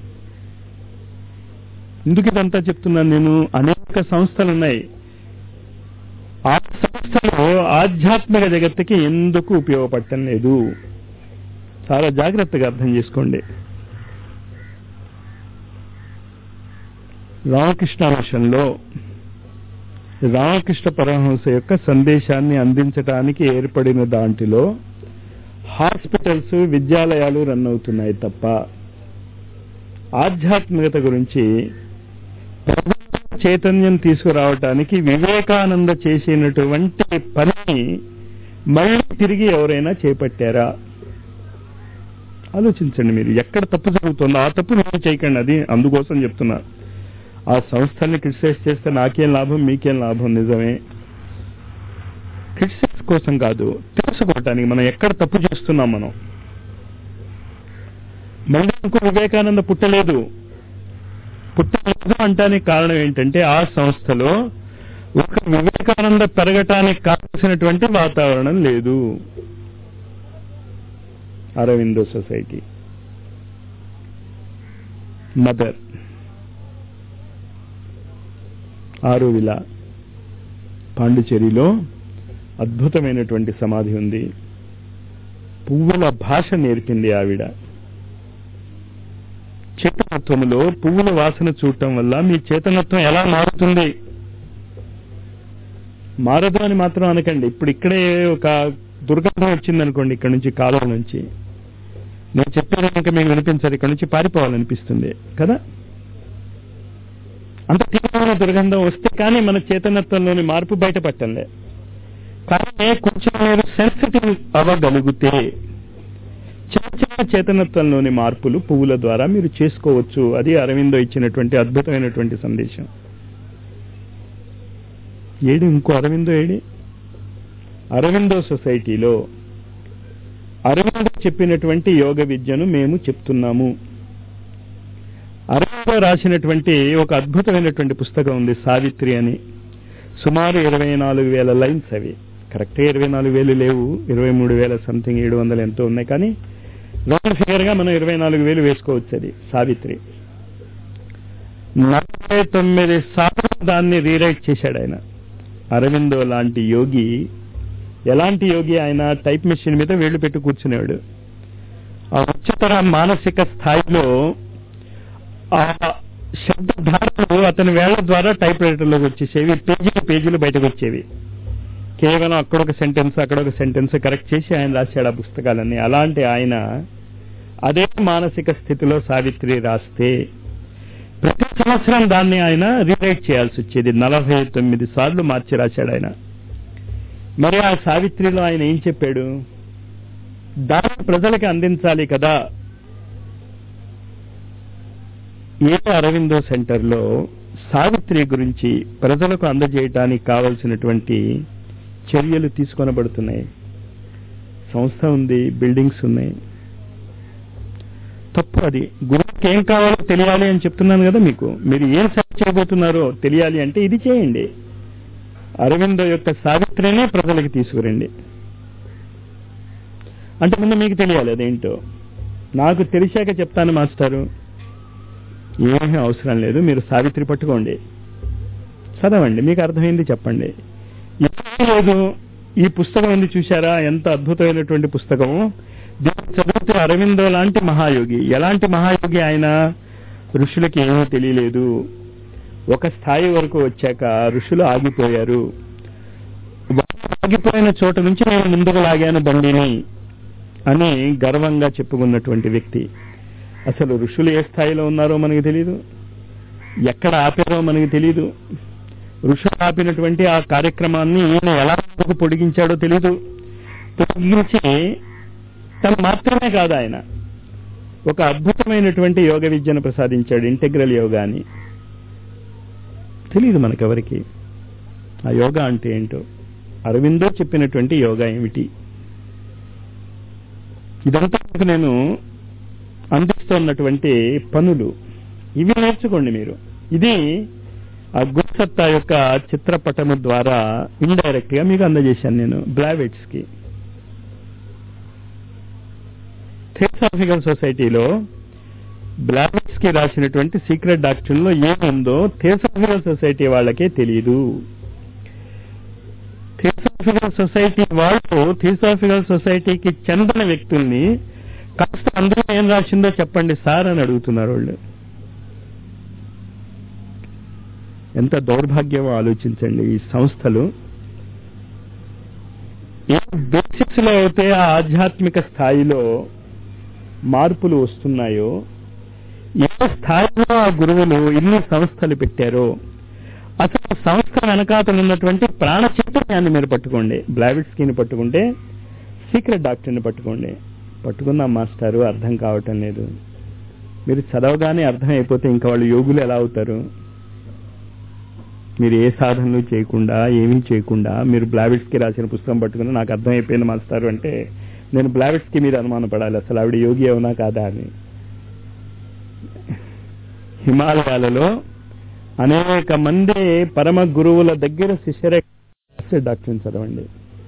ఎందుకు ఇదంతా చెప్తున్నాను నేను? అనేక సంస్థలు ఉన్నాయి. ఆ సంస్థలు ఆధ్యాత్మిక జగత్తుకి ఎందుకు ఉపయోగపడటం లేదు? చాలా జాగ్రత్తగా అర్థం చేసుకోండి. రామకృష్ణ మిషన్లో రామకృష్ణ పరమహంస యొక్క సందేశాన్ని అందించడానికి ఏర్పడిన దాంట్లో హాస్పిటల్స్, విద్యాలయాలు రన్ అవుతున్నాయి తప్ప ఆధ్యాత్మికత గురించి చైతన్యం తీసుకురావటానికి వివేకానంద చేసినటువంటి పని మళ్ళీ తిరిగి ఎవరైనా చేపట్టారా? ఆలోచించండి. మీరు ఎక్కడ తప్పు జరుగుతుందో ఆ తప్పు మీరు చేయకండి. అది అందుకోసం చెప్తున్నా. ఆ సంస్థల్ని క్రిటిసైజ్ చేస్తే నాకేం లాభం, మీకేం లాభం? నిజమే, క్రిటిసైజ్ కోసం కాదు, తెలుసుకోవటానికి మనం ఎక్కడ తప్పు చేస్తున్నాం. మనం మళ్ళీ ఇంకో వివేకానంద పుట్టలేదు. పుట్టలేదు అంటానికి కారణం ఏంటంటే ఆ సంస్థలో ఒక వివేకానంద పెరగటానికి కావాల్సినటువంటి వాతావరణం లేదు. అరవిందో సొసైటీ, మదర్, ఆరోవిలా, పాండిచేరిలో అద్భుతమైనటువంటి సమాధి ఉంది. పువ్వుల భాష నేర్పింది ఆవిడ. చేతనత్వములో పువ్వుల వాసన చూడటం వల్ల మీ చేతనత్వం ఎలా మారుతుంది? మారదు అని మాత్రం అనకండి. ఇప్పుడు ఇక్కడే ఒక దుర్గంధం వచ్చిందనుకోండి, ఇక్కడ నుంచి కాలువ నుంచి, నేను చెప్పేది ఇంకా మీకు వినిపించారు, ఇక్కడ నుంచి పారిపోవాలనిపిస్తుంది కదా. అంత తీవ్రమైన దుర్గంధం వస్తే కానీ మన చేతనత్వంలోని మార్పు బయటపట్టంలే. కానీ కొంచెం మీరు సెన్సిటివ్ అవ్వగలిగితే చిన్న చిన్న చేతనత్వంలోని మార్పులు పువ్వుల ద్వారా మీరు చేసుకోవచ్చు. అది అరవిందో ఇచ్చినటువంటి అద్భుతమైనటువంటి సందేశం. ఏడి ఇంకో అరవిందో ఏడి? అరవిందో సొసైటీలో అరవిందో చెప్పినటువంటి యోగ విద్యను మేము చెప్తున్నాము. అరవిందో రాసినటువంటి ఒక అద్భుతమైనటువంటి పుస్తకం ఉంది, సావిత్రి అని. సుమారు ఇరవై నాలుగు వేల లైన్స్. అవి కరెక్ట్గా ఇరవై నాలుగు వేలు లేవు, ఇరవై మూడు వేల సంథింగ్ ఏడు వందలు ఎంతో ఉన్నాయి. కానీ రౌండ్ ఫిగర్ గా మనం ఇరవై నాలుగు వేలు వేసుకోవచ్చు. అది సావిత్రి. నలభై తొమ్మిది సార్లు దాన్ని రీరైట్ చేశాడు ఆయన. అరవిందో లాంటి యోగి, ఎలాంటి యోగి ఆయన? టైప్ మెషిన్ మీద వేళ్లు పెట్టి కూర్చునేవాడు. ఆ ఉच्चతర మానసిక స్థాయిలో ఆ శబ్దధారలు అతని వేళ్ల ద్వారా టైప్ రైటర్లోకి వచ్చేసేవి. పేజీలు పేజీలు బయటకు వచ్చేవి. కేవలం అక్కడొక సెంటెన్స్ అక్కడొక సెంటెన్స్ కరెక్ట్ చేసి ఆయన రాశాడు ఆ పుస్తకాలన్నీ. అలాంటి ఆయన అదే మానసిక స్థితిలో సావిత్రి రాస్తే ప్రతి సంవత్సరం దాన్ని ఆయన రీరైట్ చేయాల్సి వచ్చేది. నలభై తొమ్మిది సార్లు మార్చి రాశాడు ఆయన. మరి ఆ సావిత్రిలో ఆయన ఏం చెప్పాడు? దాన్ని ప్రజలకి అందించాలి కదా. ఏ అరవిందో సెంటర్లో సావిత్రి గురించి ప్రజలకు అందజేయటానికి కావలసినటువంటి చర్యలు తీసుకొనబడుతున్నాయి. సంస్థ ఉంది, బిల్డింగ్స్ ఉన్నాయి. తప్పు అది. గురువుకి ఏం కావాలో తెలియాలి అని చెప్తున్నాను కదా మీకు. మీరు ఏం సెర్చ్ చేయబోతున్నారో తెలియాలి అంటే ఇది చేయండి. అరవిందో యొక్క సావిత్రినే ప్రజలకు తీసుకురండి. అంటే ముందు మీకు తెలియాలి అదేంటో. నాకు తెలిసాక చెప్తాను మాస్టారు, ఏమీ అవసరం లేదు, మీరు సావిత్రి పట్టుకోండి, చదవండి, మీకు అర్థమైంది చెప్పండి. ఏమీ లేదు, ఈ పుస్తకం ఉంది చూశారా, ఎంత అద్భుతమైనటువంటి పుస్తకము. దీన్ని చదివితే అరవిందో లాంటి మహాయోగి. ఎలాంటి మహాయోగి ఆయన? ఋషులకి ఏమీ తెలియలేదు. ఒక స్థాయి వరకు వచ్చాక ఋషులు ఆగిపోయారు. ఆగిపోయిన చోట నుంచి నేను ముందుకు లాగాను బండిని అని గర్వంగా చెప్పుకున్నటువంటి వ్యక్తి. అసలు ఋషులు ఏ స్థాయిలో ఉన్నారో మనకు తెలీదు, ఎక్కడ ఆపారో మనకు తెలీదు. ఋషులు ఆపినటువంటి ఆ కార్యక్రమాన్ని ఈయన ఎలా ముందుకు పొడిగించాడో తెలీదు. పొడిగించి తను మాత్రమే కాదు, ఆయన ఒక అద్భుతమైనటువంటి యోగ విద్యను ప్రసాదించాడు, ఇంటెగ్రల్ యోగా అని. తెలియదు మనకెవరికి ఆ యోగా అంటే ఏంటో. అరవిందో చెప్పినటువంటి యోగా ఏమిటి? ఇదంతా నేను అందిస్తున్నటువంటి పనులు ఇవి నేర్చుకోండి మీరు. ఇది ఆ గురుసత్తా యొక్క చిత్రపటము ద్వారా ఇండైరెక్ట్ గా మీకు అందజేశాను నేను బ్లావెట్స్ కి. థియోసాఫికల్ సొసైటీలో బ్లావెట్స్ కి రాసినటువంటి సీక్రెట్ డాక్ట్రిన్ లో ఏముందో థియోసాఫికల్ సొసైటీ వాళ్ళకే తెలియదు. థియోసాఫికల్ సొసైటీ వాళ్ళు థియోసాఫికల్ సొసైటీకి చెందిన వ్యక్తుల్ని కాస్త అందరూ ఏం రాసిందో చెప్పండి సార్ అని అడుగుతున్నారు వాళ్ళు. ఎంత దౌర్భాగ్యమో ఆలోచించండి. ఈ సంస్థలు ఏ బేసిక్స్ లో అయితే ఆ ఆధ్యాత్మిక స్థాయిలో మార్పులు వస్తున్నాయో, ఏ స్థాయిలో ఆ గురువులు ఇన్ని సంస్థలు పెట్టారో అసలు సంస్థ వెనకాతలు ఉన్నటువంటి ప్రాణ చైతన్యాన్ని మీరు పట్టుకోండి. బ్లావిట్స్కీని పట్టుకుంటే సీక్రెట్ డాక్టర్ని పట్టుకోండి. పట్టుకున్నాం మాస్టారు అర్థం కావటం లేదు. మీరు చదవగానే అర్థం అయిపోతే ఇంకా వాళ్ళు యోగులు ఎలా అవుతారు? మీరు ఏ సాధనలు చేయకుండా ఏమీ చేయకుండా మీరు బ్లావిట్స్కి రాసిన పుస్తకం పట్టుకుని నాకు అర్థం అయిపోయింది మాస్టారు అంటే నేను బ్లావిట్స్కి మీరు అనుమాన పడాలి అసలు ఆవిడ యోగి అవునా కాదా అని. హిమాలయాలలో అనేక మంది పరమ గురువుల దగ్గర శిష్యరే డాక్టర్ని చదవండి.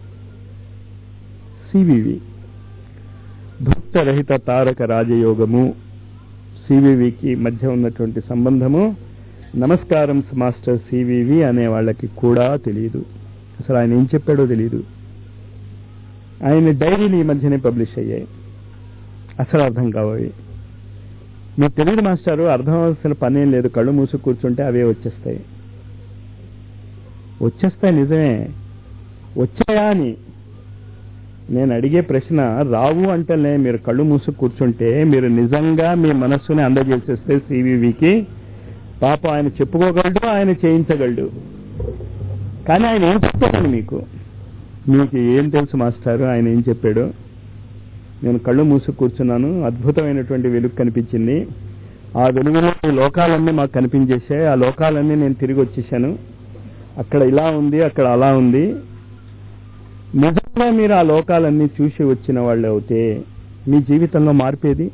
సివివి భక్తరహిత తారక రాజయోగము సివివికి మధ్య ఉన్నటువంటి సంబంధము నమస్కారం మాస్టర్ సివివి అనే వాళ్ళకి కూడా తెలియదు. అసలు ఆయన ఏం చెప్పాడో తెలియదు. ఆయన డైరీలు ఈ మధ్యనే పబ్లిష్ అయ్యాయి. అసలు అర్థం కావాలి. మీకు తెలియదు మాస్టారు, అర్థం అవ్వాల్సిన పనేం లేదు. కళ్ళు మూసు కూర్చుంటే అవే వచ్చేస్తాయి. వచ్చేస్తాయి నిజమే. వచ్చాయా అని నేను అడిగే ప్రశ్న రావు అంటేనే మీరు కళ్ళు మూసు కూర్చుంటే మీరు నిజంగా మీ మనస్సుని అందజేసేస్తే సివివికి పాప ఆయన చెప్పుకోగలడు, ఆయన చేయించగలడు. కానీ ఆయన ఏం చెప్పాడని మీకు మీకు ఏం తెలుసు మాస్టారు ఆయన ఏం చెప్పాడు? నేను కళ్ళు మూసు కూర్చున్నాను, అద్భుతమైనటువంటి వెలుగు కనిపించింది. ఆ వెలుగులో ఈ లోకాలన్నీ మాకు కనిపించేశాయి. ఆ లోకాలన్నీ నేను తిరిగి వచ్చేసాను. అక్కడ ఇలా ఉంది, అక్కడ అలా ఉంది. నిజంగా మీరు ఆ లోకాలన్నీ చూసి వచ్చిన వాళ్ళు అవుతే మీ జీవితంలో మార్పేది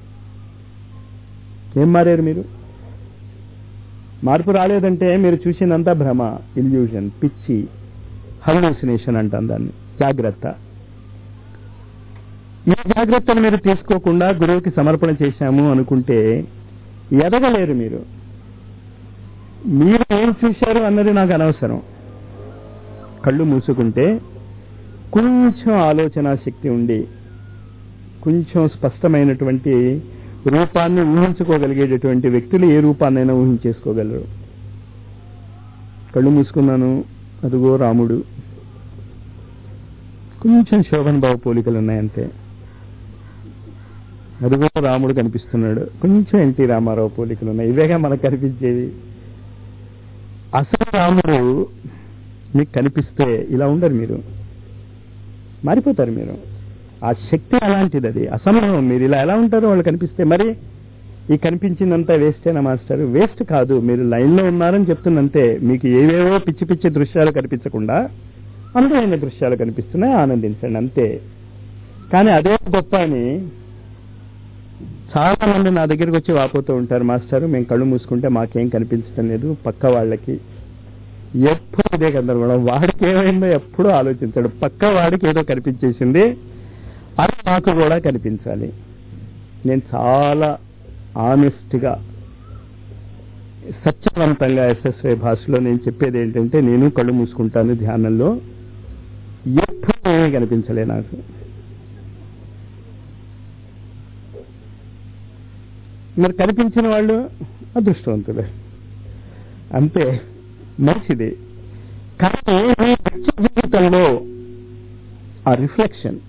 ఏం మారారు మీరు? మార్పు రాలేదంటే మీరు చూసినంత భ్రమ, ఇల్యూషన్, పిచ్చి, హల్యూసినేషన్ అంటాం దాన్ని. జాగ్రత్త. ఈ జాగ్రత్తను మీరు తీసుకోకుండా గురువుకి సమర్పణ చేశాము అనుకుంటే ఎదగలేరు మీరు. మీరు ఏం చూశారు అన్నది నాకు అనవసరం. కళ్ళు మూసుకుంటే కొంచెం ఆలోచన శక్తి ఉండి కొంచెం స్పష్టమైనటువంటి రూపాన్ని ఊహించుకోగలిగేటటువంటి వ్యక్తులు ఏ రూపాన్నైనా ఊహించేసుకోగలరు. కళ్ళు మూసుకున్నాను, అదిగో రాముడు, కొంచెం శోభన్ బాబు పోలికలు ఉన్నాయంతే. అదిగో రాముడు కనిపిస్తున్నాడు, కొంచెం ఎన్టీ రామారావు పోలికలు ఉన్నాయి. ఇవేగా మనకు కనిపించేవి. అసలు రాముడు మీకు కనిపిస్తే ఇలా ఉండరు, మీరు మారిపోతారు. మీరు ఆ శక్తి అలాంటిది, అది అసంభవం. మీరు ఇలా ఎలా ఉంటారో వాళ్ళు కనిపిస్తే. మరి ఈ కనిపించిందంతా వేస్టేనా మాస్టర్? వేస్ట్ కాదు, మీరు లైన్లో ఉన్నారని చెప్తున్నంతే. మీకు ఏవేవో పిచ్చి పిచ్చి దృశ్యాలు కనిపించకుండా అందమైన దృశ్యాలు కనిపిస్తున్నాయి, ఆనందించండి అంతే. కానీ అదే గొప్ప అని చాలా మంది నా దగ్గరికి వచ్చి వాపోతూ ఉంటారు. మాస్టారు మేము కళ్ళు మూసుకుంటే మాకేం కనిపించడం లేదు, పక్క వాళ్ళకి ఎప్పుడు ఇదే గందరగోళం. వాడికి ఏమైందో ఎప్పుడూ ఆలోచించాడు. పక్క వాడికి ఏదో కనిపించేసింది, అది నాకు కూడా కనిపించాలి. నేను చాలా ఆనెస్ట్గా సత్యవంతంగా ఎస్ఎస్వై భాషలో నేను చెప్పేది ఏంటంటే, నేను కళ్ళు మూసుకుంటాను ధ్యానంలో, ఎప్పుడు ఏమీ కనిపించలే నాకు. మరి కనిపించిన వాళ్ళు అదృష్టవంతులే, అంతే, మంచిది. కానీ మీ వ్యక్తి జీవితంలో ఆ రిఫ్లెక్షన్,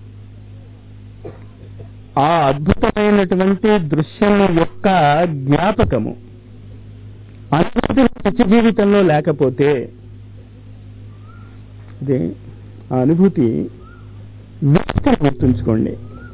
ఆ అద్భుతమైనటువంటి దృశ్యం యొక్క జ్ఞాపకము అనుభూతి నిత్య జీవితంలో లేకపోతే అదే ఆ అనుభూతి వ్యక్తిని గుర్తుంచుకోండి.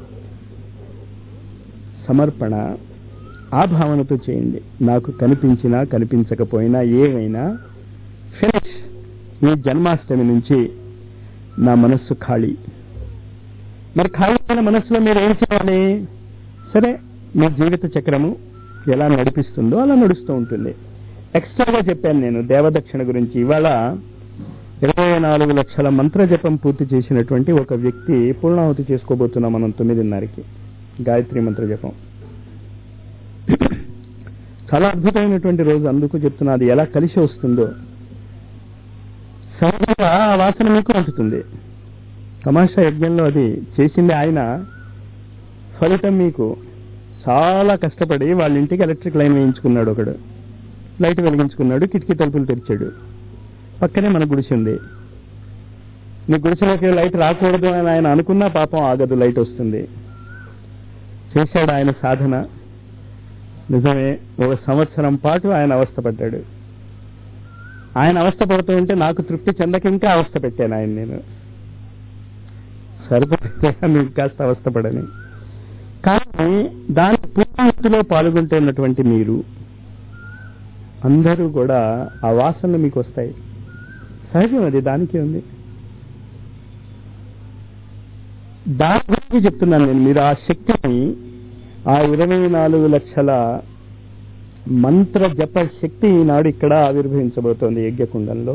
సమర్పణ ఆ భావనతో చేయండి. నాకు కనిపించినా కనిపించకపోయినా ఏమైనా ఫినిష్. ఈ జన్మాష్టమి నుంచి నా మనస్సు ఖాళీ. మరి ఖాళీ అయిన మనస్సులో మీరు ఏం చేయాలి? సరే, మీ జీవిత చక్రము ఎలా నడిపిస్తుందో అలా నడుస్తూ ఉంటుంది. ఎక్స్ట్రాగా చెప్పాను నేను దేవదక్షిణ గురించి. ఇవాళ ఇరవై నాలుగు లక్షల మంత్ర జపం పూర్తి చేసినటువంటి ఒక వ్యక్తి పూర్ణాహుతి చేసుకోబోతున్నాం మనం తొమ్మిదిన్నరకి. గాయత్రి మంత్ర జపం చాలా అద్భుతమైనటువంటి రోజు. అందుకు చెప్తున్నా, అది ఎలా కలిసి వస్తుందో. సహజంగా ఆ వాసన మీకు అందుతుంది. తమాషా యజ్ఞంలో అది చేసింది ఆయన, ఫలితం మీకు. చాలా కష్టపడి వాళ్ళ ఇంటికి ఎలక్ట్రిక్ లైన్ వేయించుకున్నాడు ఒకడు, లైట్ వెలిగించుకున్నాడు, కిటికీ తలుపులు తెరిచాడు. పక్కనే మన గుడిసె ఉంది. నీ గుడిసెలోకి లైట్ రాకూడదు అని ఆయన అనుకున్నా పాపం ఆగదు, లైట్ వస్తుంది. చేశాడు ఆయన సాధన. నిజమే, ఒక సంవత్సరం పాటు ఆయన అవస్థపడ్డాడు. ఆయన అవస్థ పడుతూ ఉంటే నాకు తృప్తి చెందక ఇంకా అవస్థ పెట్టాను ఆయన. నేను సరిపడితే మీకు కాస్త అవస్థ పడని. కానీ దాని పూర్తిలో పాల్గొంటున్నటువంటి మీరు అందరూ కూడా ఆ వాసనలు మీకు వస్తాయి. సహజం అది, దానికి ఉంది. దాని గురించి చెప్తున్నాను నేను. మీరు ఆ శక్తిని, ఆ ఇరవై నాలుగు లక్షల మంత్ర జప శక్తి ఈనాడు ఇక్కడ ఆవిర్భవించబోతోంది యజ్ఞకుండంలో.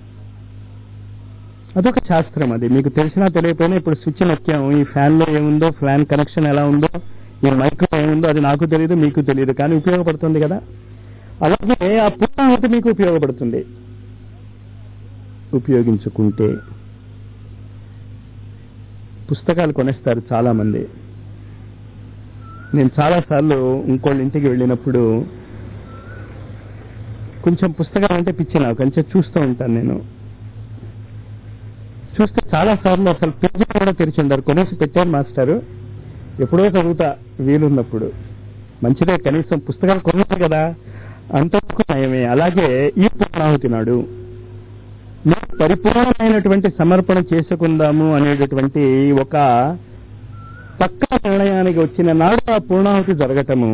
అదొక శాస్త్రం. అది మీకు తెలిసినా తెలియకపోయినా ఇప్పుడు స్విచ్ నొక్కాము, ఈ ఫ్యాన్ లో ఏముందో, ఫ్యాన్ కనెక్షన్ ఎలా ఉందో, ఈ మైక్రో ఏముందో అది నాకు తెలియదు, మీకు తెలియదు, కానీ ఉపయోగపడుతుంది కదా. అలాగే ఆ పూర్ణాహుతి మీకు ఉపయోగపడుతుంది ఉపయోగించుకుంటే. పుస్తకాలు కొనేస్తారు చాలా మంది. నేను చాలా సార్లు ఇంకోళ్ళ ఇంటికి వెళ్ళినప్పుడు కొంచెం పుస్తకాలు అంటే పిచ్చి నాకు, కొంచెం చూస్తూ ఉంటాను నేను. చూస్తే చాలా సార్లు అసలు పేజీ కూడా తెరిచి ఉండరు, కొనేసి పెట్టారు మాస్టారు, ఎప్పుడో చదువుతా వీలున్నప్పుడు. మంచిదే, కనీసం పుస్తకాలు కొన్నారు కదా, అంతవరకు నయమే. అలాగే ఈ పూర్ణాహుతి నాడు మేము పరిపూర్ణమైనటువంటి సమర్పణ చేసుకుందాము అనేటటువంటి ఒక పక్కా నిర్ణయానికి వచ్చిన నాడు ఆ పూర్ణాహుతి జరగటము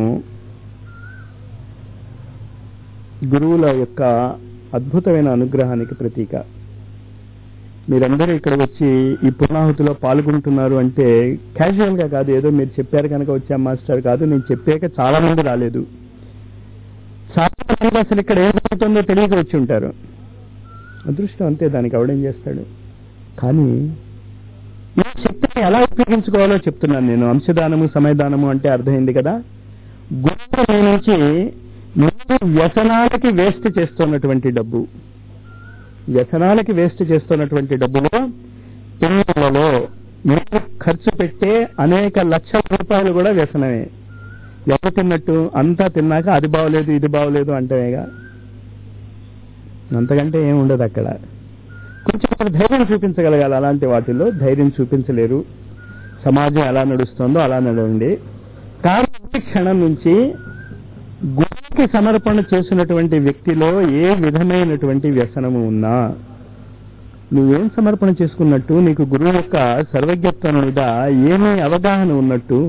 గురువుల యొక్క అద్భుతమైన అనుగ్రహానికి ప్రతీక. మీరందరూ ఇక్కడ వచ్చి ఈ పూర్ణాహుతిలో పాల్గొంటున్నారు అంటే క్యాజువల్ గా కాదు, ఏదో మీరు చెప్పారు కనుక వచ్చాం మాస్టర్ కాదు. నేను చెప్పాక చాలా మంది రాలేదు. చాలా మంది అసలు ఇక్కడ ఏం జరుగుతుందో తెలియక వచ్చి ఉంటారు. అదృష్టం అంతే, దానికి అవడేం చేస్తాడు. కానీ ఈ శక్తిని ఎలా ఉపయోగించుకోవాలో చెప్తున్నాను నేను. అంశదానము సమయదానము అంటే అర్థమైంది కదా. గురువు నుంచి మీరు వ్యసనాలకి వేస్ట్ చేస్తున్నటువంటి డబ్బు, వ్యసనాలకి వేస్ట్ చేస్తున్నటువంటి డబ్బులో పిల్లలలో మీరు ఖర్చు పెట్టే అనేక లక్షల రూపాయలు కూడా వ్యసనమే. ఎవరు తిన్నట్టు అంతా తిన్నాక అది బాగోలేదు ఇది బాగోలేదు అంటేగా, అంతకంటే ఏం ఉండదు అక్కడ. కొంచెం ధైర్యం చూపించగలగాలి. అలాంటి వాటిల్లో ధైర్యం చూపించలేరు. సమాజం ఎలా నడుస్తుందో అలా నడవండి. కానీ ఈ క్షణం నుంచి గురువుకి సమర్పణ చేసినటువంటి వ్యక్తిలో ఏ విధమైనటువంటి వ్యసనము ఉన్నా, నువ్వేం సమర్పణ చేసుకున్నట్టు, నీకు గురువు యొక్క సర్వజ్ఞత్వం మీద ఏమీ అవగాహన ఉన్నట్టు.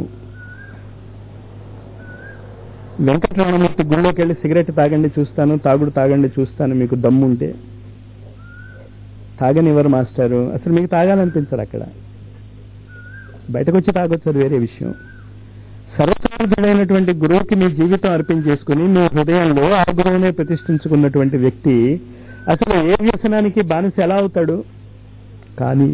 వెంకటరమణమూర్తి గుళ్ళోకి వెళ్ళి సిగరెట్ తాగండి చూస్తాను, తాగుడు తాగండి చూస్తాను, మీకు దమ్ముంటే తాగనివ్వరు మాస్టారు. అసలు మీకు తాగాలనిపించరు అక్కడ. బయటకు వచ్చి తాగొచ్చు, అది వేరే విషయం. సర్వసమర్థుడైనటువంటి గురువుకి మీ జీవితం అర్పించేసుకుని మీ హృదయంలో ఆ గురువునే ప్రతిష్ఠించుకున్నటువంటి వ్యక్తి అసలు ఏ వ్యసనానికి బానిస ఎలా అవుతాడు? కానీ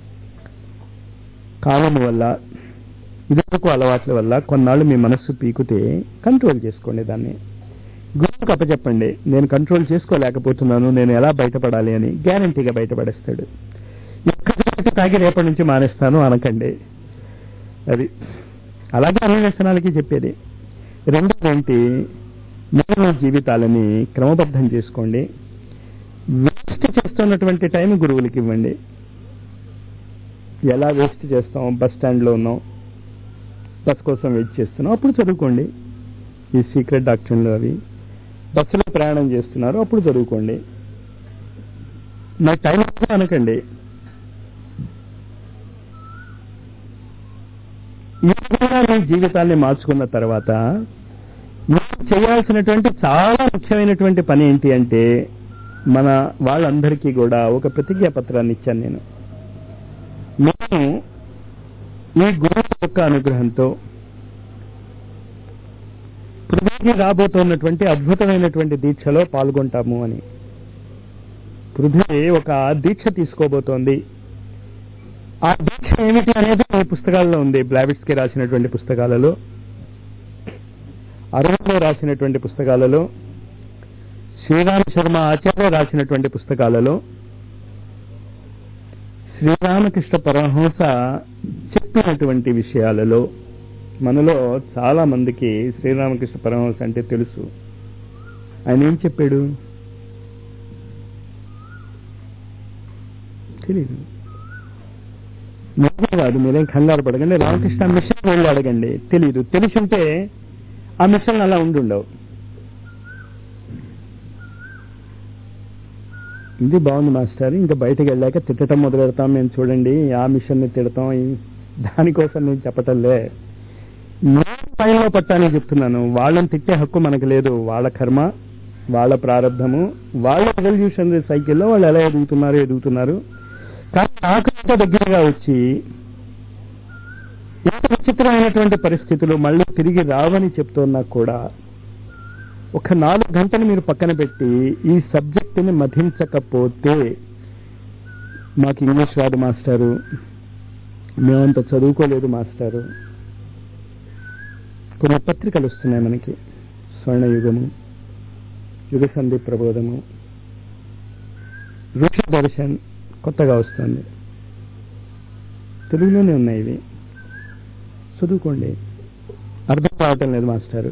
కాలం వల్ల, ఇదివరకు అలవాట్ల వల్ల కొన్నాళ్ళు మీ మనస్సు పీకుతే కంట్రోల్ చేసుకోండి. దాన్ని గురువుకి అప్పచెప్పండి. నేను కంట్రోల్ చేసుకోలేకపోతున్నాను, నేను ఎలా బయటపడాలి అని. గ్యారంటీగా బయటపడేస్తాడు. ఎక్కడికి తాగి రేపటి నుంచి మానేస్తాను అనకండి. అది అలాగే అన్ని వ్యసనాలకి చెప్పేది. రెండోదేంటి, మీరు మీ జీవితాలని క్రమబద్ధం చేసుకోండి. వేస్ట్ చేస్తున్నటువంటి టైం గురువులకి ఇవ్వండి. ఎలా వేస్ట్ చేస్తాం? బస్ స్టాండ్లో ఉన్నాం, బస్ కోసం వెయిట్ చేస్తున్నాం, అప్పుడు చదువుకోండి ఈ సీక్రెట్ డాక్టర్లు. అవి బస్సులో ప్రయాణం చేస్తున్నారు, అప్పుడు చదువుకోండి. నాకు టైం అనకండి. ఈ విధంగా మీ జీవితాన్ని మార్చుకున్న తర్వాత మీరు చేయాల్సినటువంటి చాలా ముఖ్యమైనటువంటి పని ఏంటి అంటే, మన వాళ్ళందరికీ కూడా ఒక ప్రతిజ్ఞా పత్రాన్ని ఇచ్చాను నేను. మేము ఈ గురువు యొక్క అనుగ్రహంతో పృథ్వీకి రాబోతున్నటువంటి అద్భుతమైనటువంటి దీక్షలో పాల్గొంటాము అని. పృథ్వీ ఒక దీక్ష తీసుకోబోతోంది. ఆ దీక్ష ఏమిటి అనేది ఈ పుస్తకాల్లో ఉంది. బ్లావిట్స్కి రాసినటువంటి పుస్తకాలలో, అరవిందో రాసినటువంటి పుస్తకాలలో, శ్రీరామ శర్మ ఆచార్య రాసినటువంటి పుస్తకాలలో, శ్రీరామకృష్ణ పరమహంస చెప్పినటువంటి విషయాలలో. మనలో చాలా మందికి శ్రీరామకృష్ణ పరమహంస అంటే తెలుసు. ఆయన ఏం చెప్పాడు తెలీదు. మీరు కాదు, మీరేం కంగారు పడకండి. రామకృష్ణ మిషన్ వెళ్ళి అడగండి, తెలీదు. తెలిసి ఉంటే ఆ మిషన్ అలా ఉండి ఉండవు. ఇది బాగుంది మాస్టర్, ఇంకా బయటకు వెళ్ళాక తిట్టడం మొదలు పెడతాం మేము, చూడండి ఆ మిషన్ని తిడతాం, దానికోసం నేను చెప్పటంలే, పైలో పట్టాలని చెప్తున్నాను. వాళ్ళని తిట్టే హక్కు మనకు లేదు. వాళ్ళ కర్మ, వాళ్ళ ప్రారంభము, వాళ్ళ రెవల్యూషన్ సైకిల్లో వాళ్ళు ఎలా ఎదుగుతున్నారు ఎదుగుతున్నారు కానీ ఆకంత దగ్గరగా వచ్చి ఇంత విచిత్రమైనటువంటి పరిస్థితులు మళ్ళీ తిరిగి రావని చెప్తున్నా కూడా ఒక నాలుగు గంటలు మీరు పక్కన పెట్టి ఈ సబ్జెక్టుని మధించకపోతే, మాకు ఇంగ్లీష్ రాదు మాస్టారు, మేమంత చదువుకోలేదు మాస్టారు. కొన్ని పత్రికలు వస్తున్నాయి మనకి, స్వర్ణయుగము, యుగ సంధి ప్రబోధము, ఋషి దర్శన్ కొత్తగా వస్తుంది, తెలుగులోనే ఉన్నాయి ఇవి, చదువుకోండి. అర్థం కావటం లేదు మాస్టారు,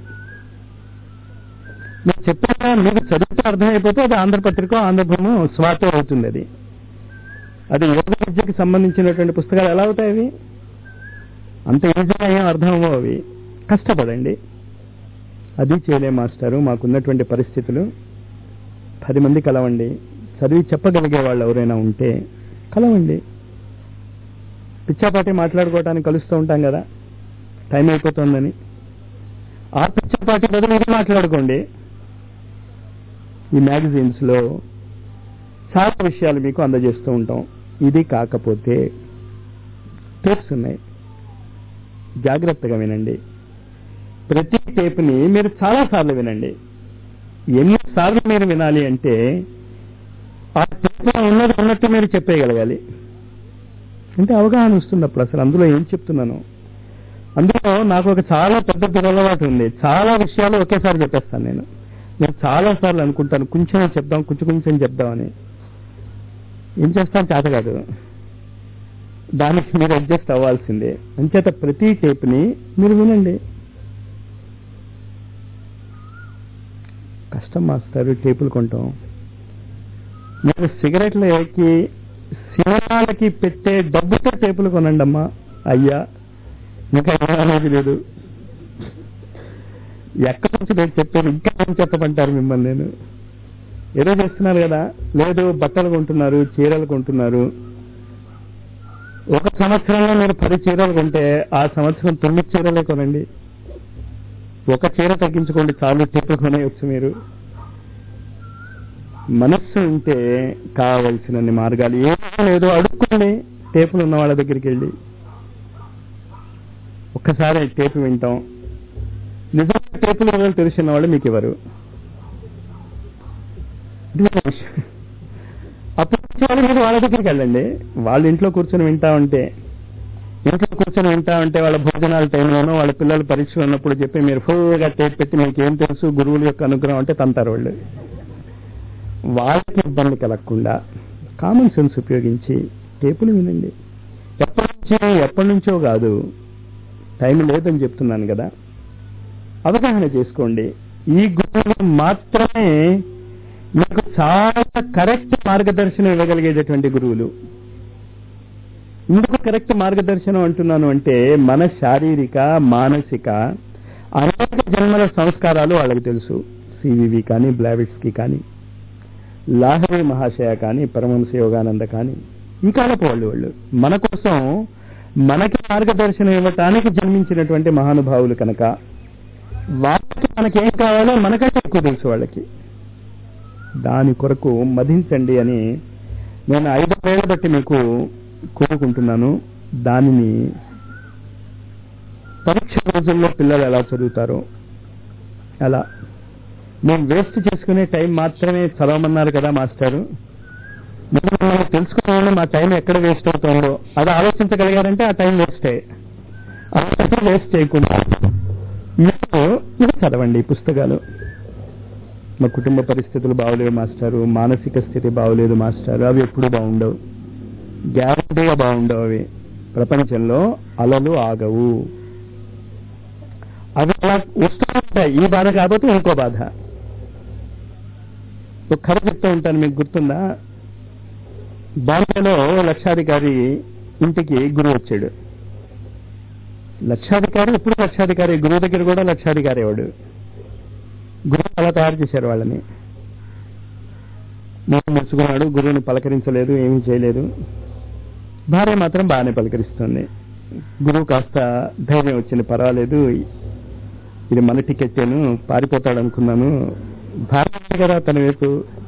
మీరు చెప్పిన మీకు చదివితే అర్థమైపోతే అది ఆంధ్రపత్రిక, ఆంధ్రభూము స్వాతో అవుతుంది. అది అది యోగ విద్యకి సంబంధించినటువంటి పుస్తకాలు ఎలా అవుతాయి? అవి అంత ఈజీగా ఏం అర్థం అవ్వవు. అవి కష్టపడండి. అది చేయలే మాస్టారు, మాకున్నటువంటి పరిస్థితులు. పది మంది కలవండి, చదివి చెప్పగలిగే వాళ్ళు ఎవరైనా ఉంటే కలవండి. పిచ్చాపాటి మాట్లాడుకోవటానికి కలుస్తూ ఉంటాం కదా, టైం అయిపోతుందని. ఆ పిచ్చాపాటి బదులు ఇది మాట్లాడుకోండి. ఈ మ్యాగజైన్స్లో చాలా విషయాలు మీకు అందజేస్తూ ఉంటాం. ఇది కాకపోతే టేప్స్ ఉన్నాయి, జాగ్రత్తగా వినండి. ప్రతి టేప్ని మీరు చాలా సార్లు వినండి. ఎన్నిసార్లు మీరు వినాలి అంటే ఆ టేప్లో ఉన్నది ఉన్నట్టు మీరు చెప్పేయగలగాలి. అంటే అవగాహన వస్తుంది అప్పుడు అసలు అందులో ఏం చెప్తున్నాను. అందులో నాకు ఒక చాలా పెద్ద దురలవాటు ఉంది, చాలా విషయాలు ఒకేసారి చెప్పేస్తాను నేను. నేను చాలా సార్లు అనుకుంటాను కొంచెం చెప్దాం, కొంచెం కొంచెం చెప్దామని. ఏం చేస్తాను, చేత కాదు. దానికి మీరు అడ్జస్ట్ అవ్వాల్సిందే. అంచేత ప్రతి టేప్ని మీరు వినండి. కష్టం మాస్టర్ టేపులు కొంటాం. మీరు సిగరెట్లకి, సినిమాలకి పెట్టే డబ్బుతో టేపులు కొనండి అమ్మా. అయ్యా ఇంకా అనేది లేదు. ఎక్కడి నుంచి నేను చెప్పాను, ఇంకా ఏం చెప్పమంటారు మిమ్మల్ని? నేను ఏదో చేస్తున్నారు కదా. లేదు, బట్టలు కొంటున్నారు, చీరలు కొంటున్నారు. ఒక సంవత్సరంలో మీరు పది చీరలు కొంటే ఆ సంవత్సరం తొమ్మిది చీరలే కొనండి. ఒక చీర తగ్గించుకోండి చాలు, టేపులు కొనేయచ్చు మీరు. మనస్సు ఉంటే కావలసినన్ని మార్గాలు ఏమీ లేదు, అడుక్కోండి టేపులు ఉన్న వాళ్ళ దగ్గరికి వెళ్ళి. ఒక్కసారి టేపు వింటాం. నిజంగా టేపులు ఎవరు తెలిసిన వాళ్ళు మీకు ఇవ్వరు. అప్పుడు వాళ్ళు మీరు వాళ్ళ దగ్గరికి వెళ్ళండి. వాళ్ళ ఇంట్లో కూర్చొని వింటా ఉంటే, ఇంట్లో కూర్చొని వింటా ఉంటే వాళ్ళ భోజనాల టైంలోనో వాళ్ళ పిల్లలు పరీక్షలు ఉన్నప్పుడు చెప్పి మీరు ఫుల్గా టేప్ పెట్టి మీకు ఏం తెలుసు గురువుల యొక్క అనుగ్రహం అంటే తంతారు వాళ్ళు. వాళ్ళకి ఇబ్బంది కలగకుండా కామన్ సెన్స్ ఉపయోగించి టేపులు వినండి. ఎప్పటి నుంచో ఎప్పటి నుంచో కాదు, టైం లేదని చెప్తున్నాను కదా. అవగాహన చేసుకోండి. ఈ గురువులు మాత్రమే మీకు చాలా కరెక్ట్ మార్గదర్శనం ఇవ్వగలిగేటటువంటి గురువులు. ఎందుకు కరెక్ట్ మార్గదర్శనం అంటున్నాను అంటే, మన శారీరక మానసిక అనేక జన్మల సంస్కారాలు వాళ్ళకి తెలుసు. సివివి కానీ, బ్లావిట్స్కి కానీ, లాహరి మహాశయ కానీ, పరమహంస యోగానంద కానీ, ఈ కాలపు వాళ్ళు వాళ్ళు మన కోసం మనకి మార్గదర్శనం ఇవ్వటానికి జన్మించినటువంటి మహానుభావులు కనుక వాళ్ళకి మనకేం కావాలో మనకంటే ఎక్కువ తెలుసు వాళ్ళకి. దాని కొరకు మధించండి అని నేను ఐదు వేల బట్టి మీకు కోరుకుంటున్నాను. దానిని పరీక్ష రోజుల్లో పిల్లలు ఎలా చదువుతారో అలా మేము వేస్ట్ చేసుకునే టైం మాత్రమే చదవమన్నారు కదా మాస్టారు. మీరు మనం తెలుసుకునే మా టైం ఎక్కడ వేస్ట్ అవుతుందో అది ఆలోచించగలిగారంటే ఆ టైం వేస్ట్ అయ్యే అలాంటి వేస్ట్ చేయకుండా మీరు ఇది చదవండి పుస్తకాలు. మా కుటుంబ పరిస్థితులు బాగోలేవు మాస్టారు, మానసిక స్థితి బాగోలేదు మాస్టారు, అవి ఎప్పుడు బాగుండవు, గ్యారంటీగా బాగుండవు. అవి ప్రపంచంలో అలలు ఆగవు, అవి అలా వస్తూ ఉంటాయి. ఈ బాధ కాకపోతే ఇంకో బాధ. ఒక కథ చెప్తూ ఉంటాను, మీకు గుర్తుందా? బాంబేలో లక్షాధికారి ఇంటికి గురువు వచ్చాడు. లక్షాధికారి ఎప్పుడు లక్షాధికారి, గురువు దగ్గర కూడా లక్షాధికారి వాడు. గురువు అలా తయారు చేశారు వాళ్ళని. మూడు ముచ్చుకున్నాడు, గురువుని పలకరించలేదు, ఏమీ చేయలేదు. భార్య మాత్రం బాగానే పలకరిస్తుంది. గురువు కాస్త ధైర్యం వచ్చింది, పర్వాలేదు ఇది మన టికెట్టేను, పారిపోతాడు అనుకున్నాను, భార్య కదా తన వైపు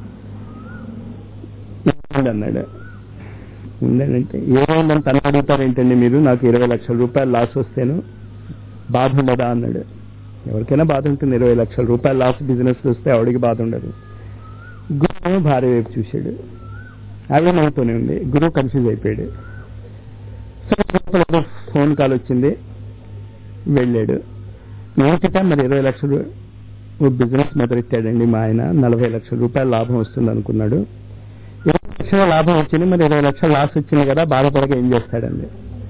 అన్నాడు. ఉందంటే ఏమైందని తను అడుగుతారేంటండి మీరు, నాకు ఇరవై లక్షల రూపాయలు లాస్ వస్తేను బాధ ఉండదా అన్నాడు. ఎవరికైనా బాధ ఉంటుంది, ఇరవై లక్షల రూపాయలు లాస్ బిజినెస్ వస్తే ఆవిడికి బాధ ఉండదు. గురువు భార్య వైపు చూశాడు, ఆవిడ నవ్వుతూనే ఉంది. గురువు కన్ఫ్యూజ్ అయిపోయాడు. సరే ఫోన్ కాల్ వచ్చింది, వెళ్ళాడు. ఏంటంటే మరి ఇరవై లక్షలు బిజినెస్ మొదలెట్టాడండి మా ఆయన, నలభై లక్షల రూపాయలు లాభం వస్తుంది అనుకున్నాడు, ఇరవై లక్షల లాభం వచ్చింది, మరి ఇరవై లక్షల లాస్ వచ్చింది కదా, బాధపడక ఏం చేస్తాడండి.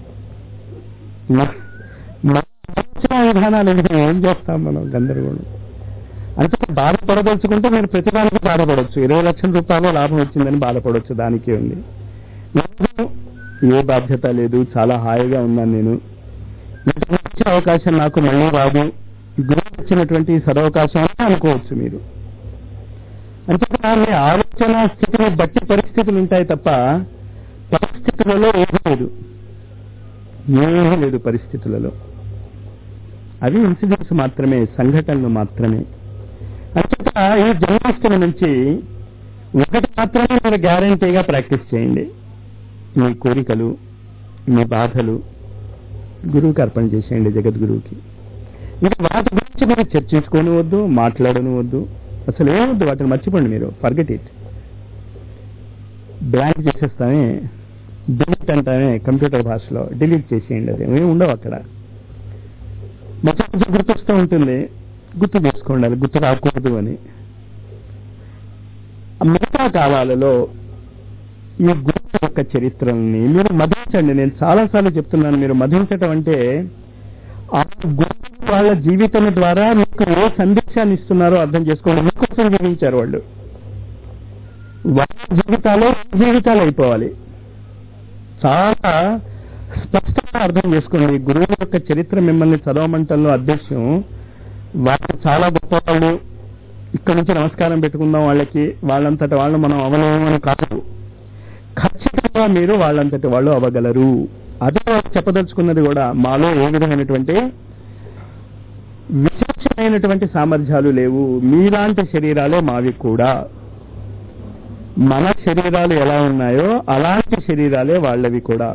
విధానాలు ఏం చేస్తాం మనం, గందరగోళం. అంటే బాధపడదలుచుకుంటే మీరు ప్రతిదానికి బాధపడవచ్చు, ఇరవై లక్షల రూపాయలు లాభం వచ్చిందని బాధపడవచ్చు, దానికే ఉంది. ఏ బాధ్యత లేదు, చాలా హాయిగా ఉన్నాను నేను, ఇచ్చే అవకాశం నాకు మళ్ళీ రాదు, గురువు ఇచ్చినటువంటి సదవకాశం అని అనుకోవచ్చు మీరు. అంటే మీ ఆలోచన స్థితిని బట్టి పరిస్థితులు ఉంటాయి తప్ప పరిస్థితులలో ఏమీ లేదు, ఏమీ లేదు పరిస్థితులలో. అవి ఇన్సిడెంట్స్ మాత్రమే, సంఘటనలు మాత్రమే. అంటే ఈ జన్మాష్టమి నుంచి ఒకటి మాత్రమే మీరు గ్యారంటీగా ప్రాక్టీస్ చేయండి. మీ కోరికలు, మీ బాధలు గురువుకి అర్పణ చేసేయండి, జగద్గురువుకి. ఇంకా వాటి గురించి మీరు చర్చించుకొని వద్దు, మాట్లాడను వద్దు, అసలు ఏమొద్దు, వాటిని మర్చిపోండి, మీరు ఫర్గెట్ ఇట్, బ్లాంక్ చేసేస్తామే, డిలీట్ అంటామే కంప్యూటర్ భాషలో, డిలీట్ చేసేయండి. అది ఏమి ఉండవు అక్కడ. మొత్తం గుర్తొస్తూ ఉంటుంది, గుర్తు చేసుకోండి, అది గుర్తు రాకూడదు అని. మిగతా కాలాలలో ఈ గురువు యొక్క చరిత్రల్ని మీరు మధించండి. నేను చాలాసార్లు చెప్తున్నాను, మీరు మధించటం అంటే ఆ గురువు వాళ్ళ జీవితం ద్వారా మీకు ఏ సందేశాన్ని ఇస్తున్నారో అర్థం చేసుకోండి. మీకోసం జీవించారు వాళ్ళు, వాళ్ళ జీవితాలు జీవితాలు అయిపోవాలి. చాలా స్పష్టంగా అర్థం చేసుకోండి. గురువు యొక్క చరిత్ర మిమ్మల్ని చదవమంటల్లో అధ్యక్షం, వాళ్ళు చాలా గొప్ప వాళ్ళు, ఇక్కడి నుంచి నమస్కారం పెట్టుకుందాం వాళ్ళకి, వాళ్ళంతటి వాళ్ళు మనం అవలేమని కాదు, ఖచ్చితంగా మీరు వాళ్ళంతటి వాళ్ళు అవ్వగలరు. అదే వాళ్ళు చెప్పదలుచుకున్నది కూడా. మాలో ఏ విధమైనటువంటి విశేషమైనటువంటి సామర్థ్యాలు లేవు, మీలాంటి శరీరాలే మావి కూడా. మన శరీరాలు ఎలా ఉన్నాయో అలాంటి శరీరాలే వాళ్ళవి కూడా.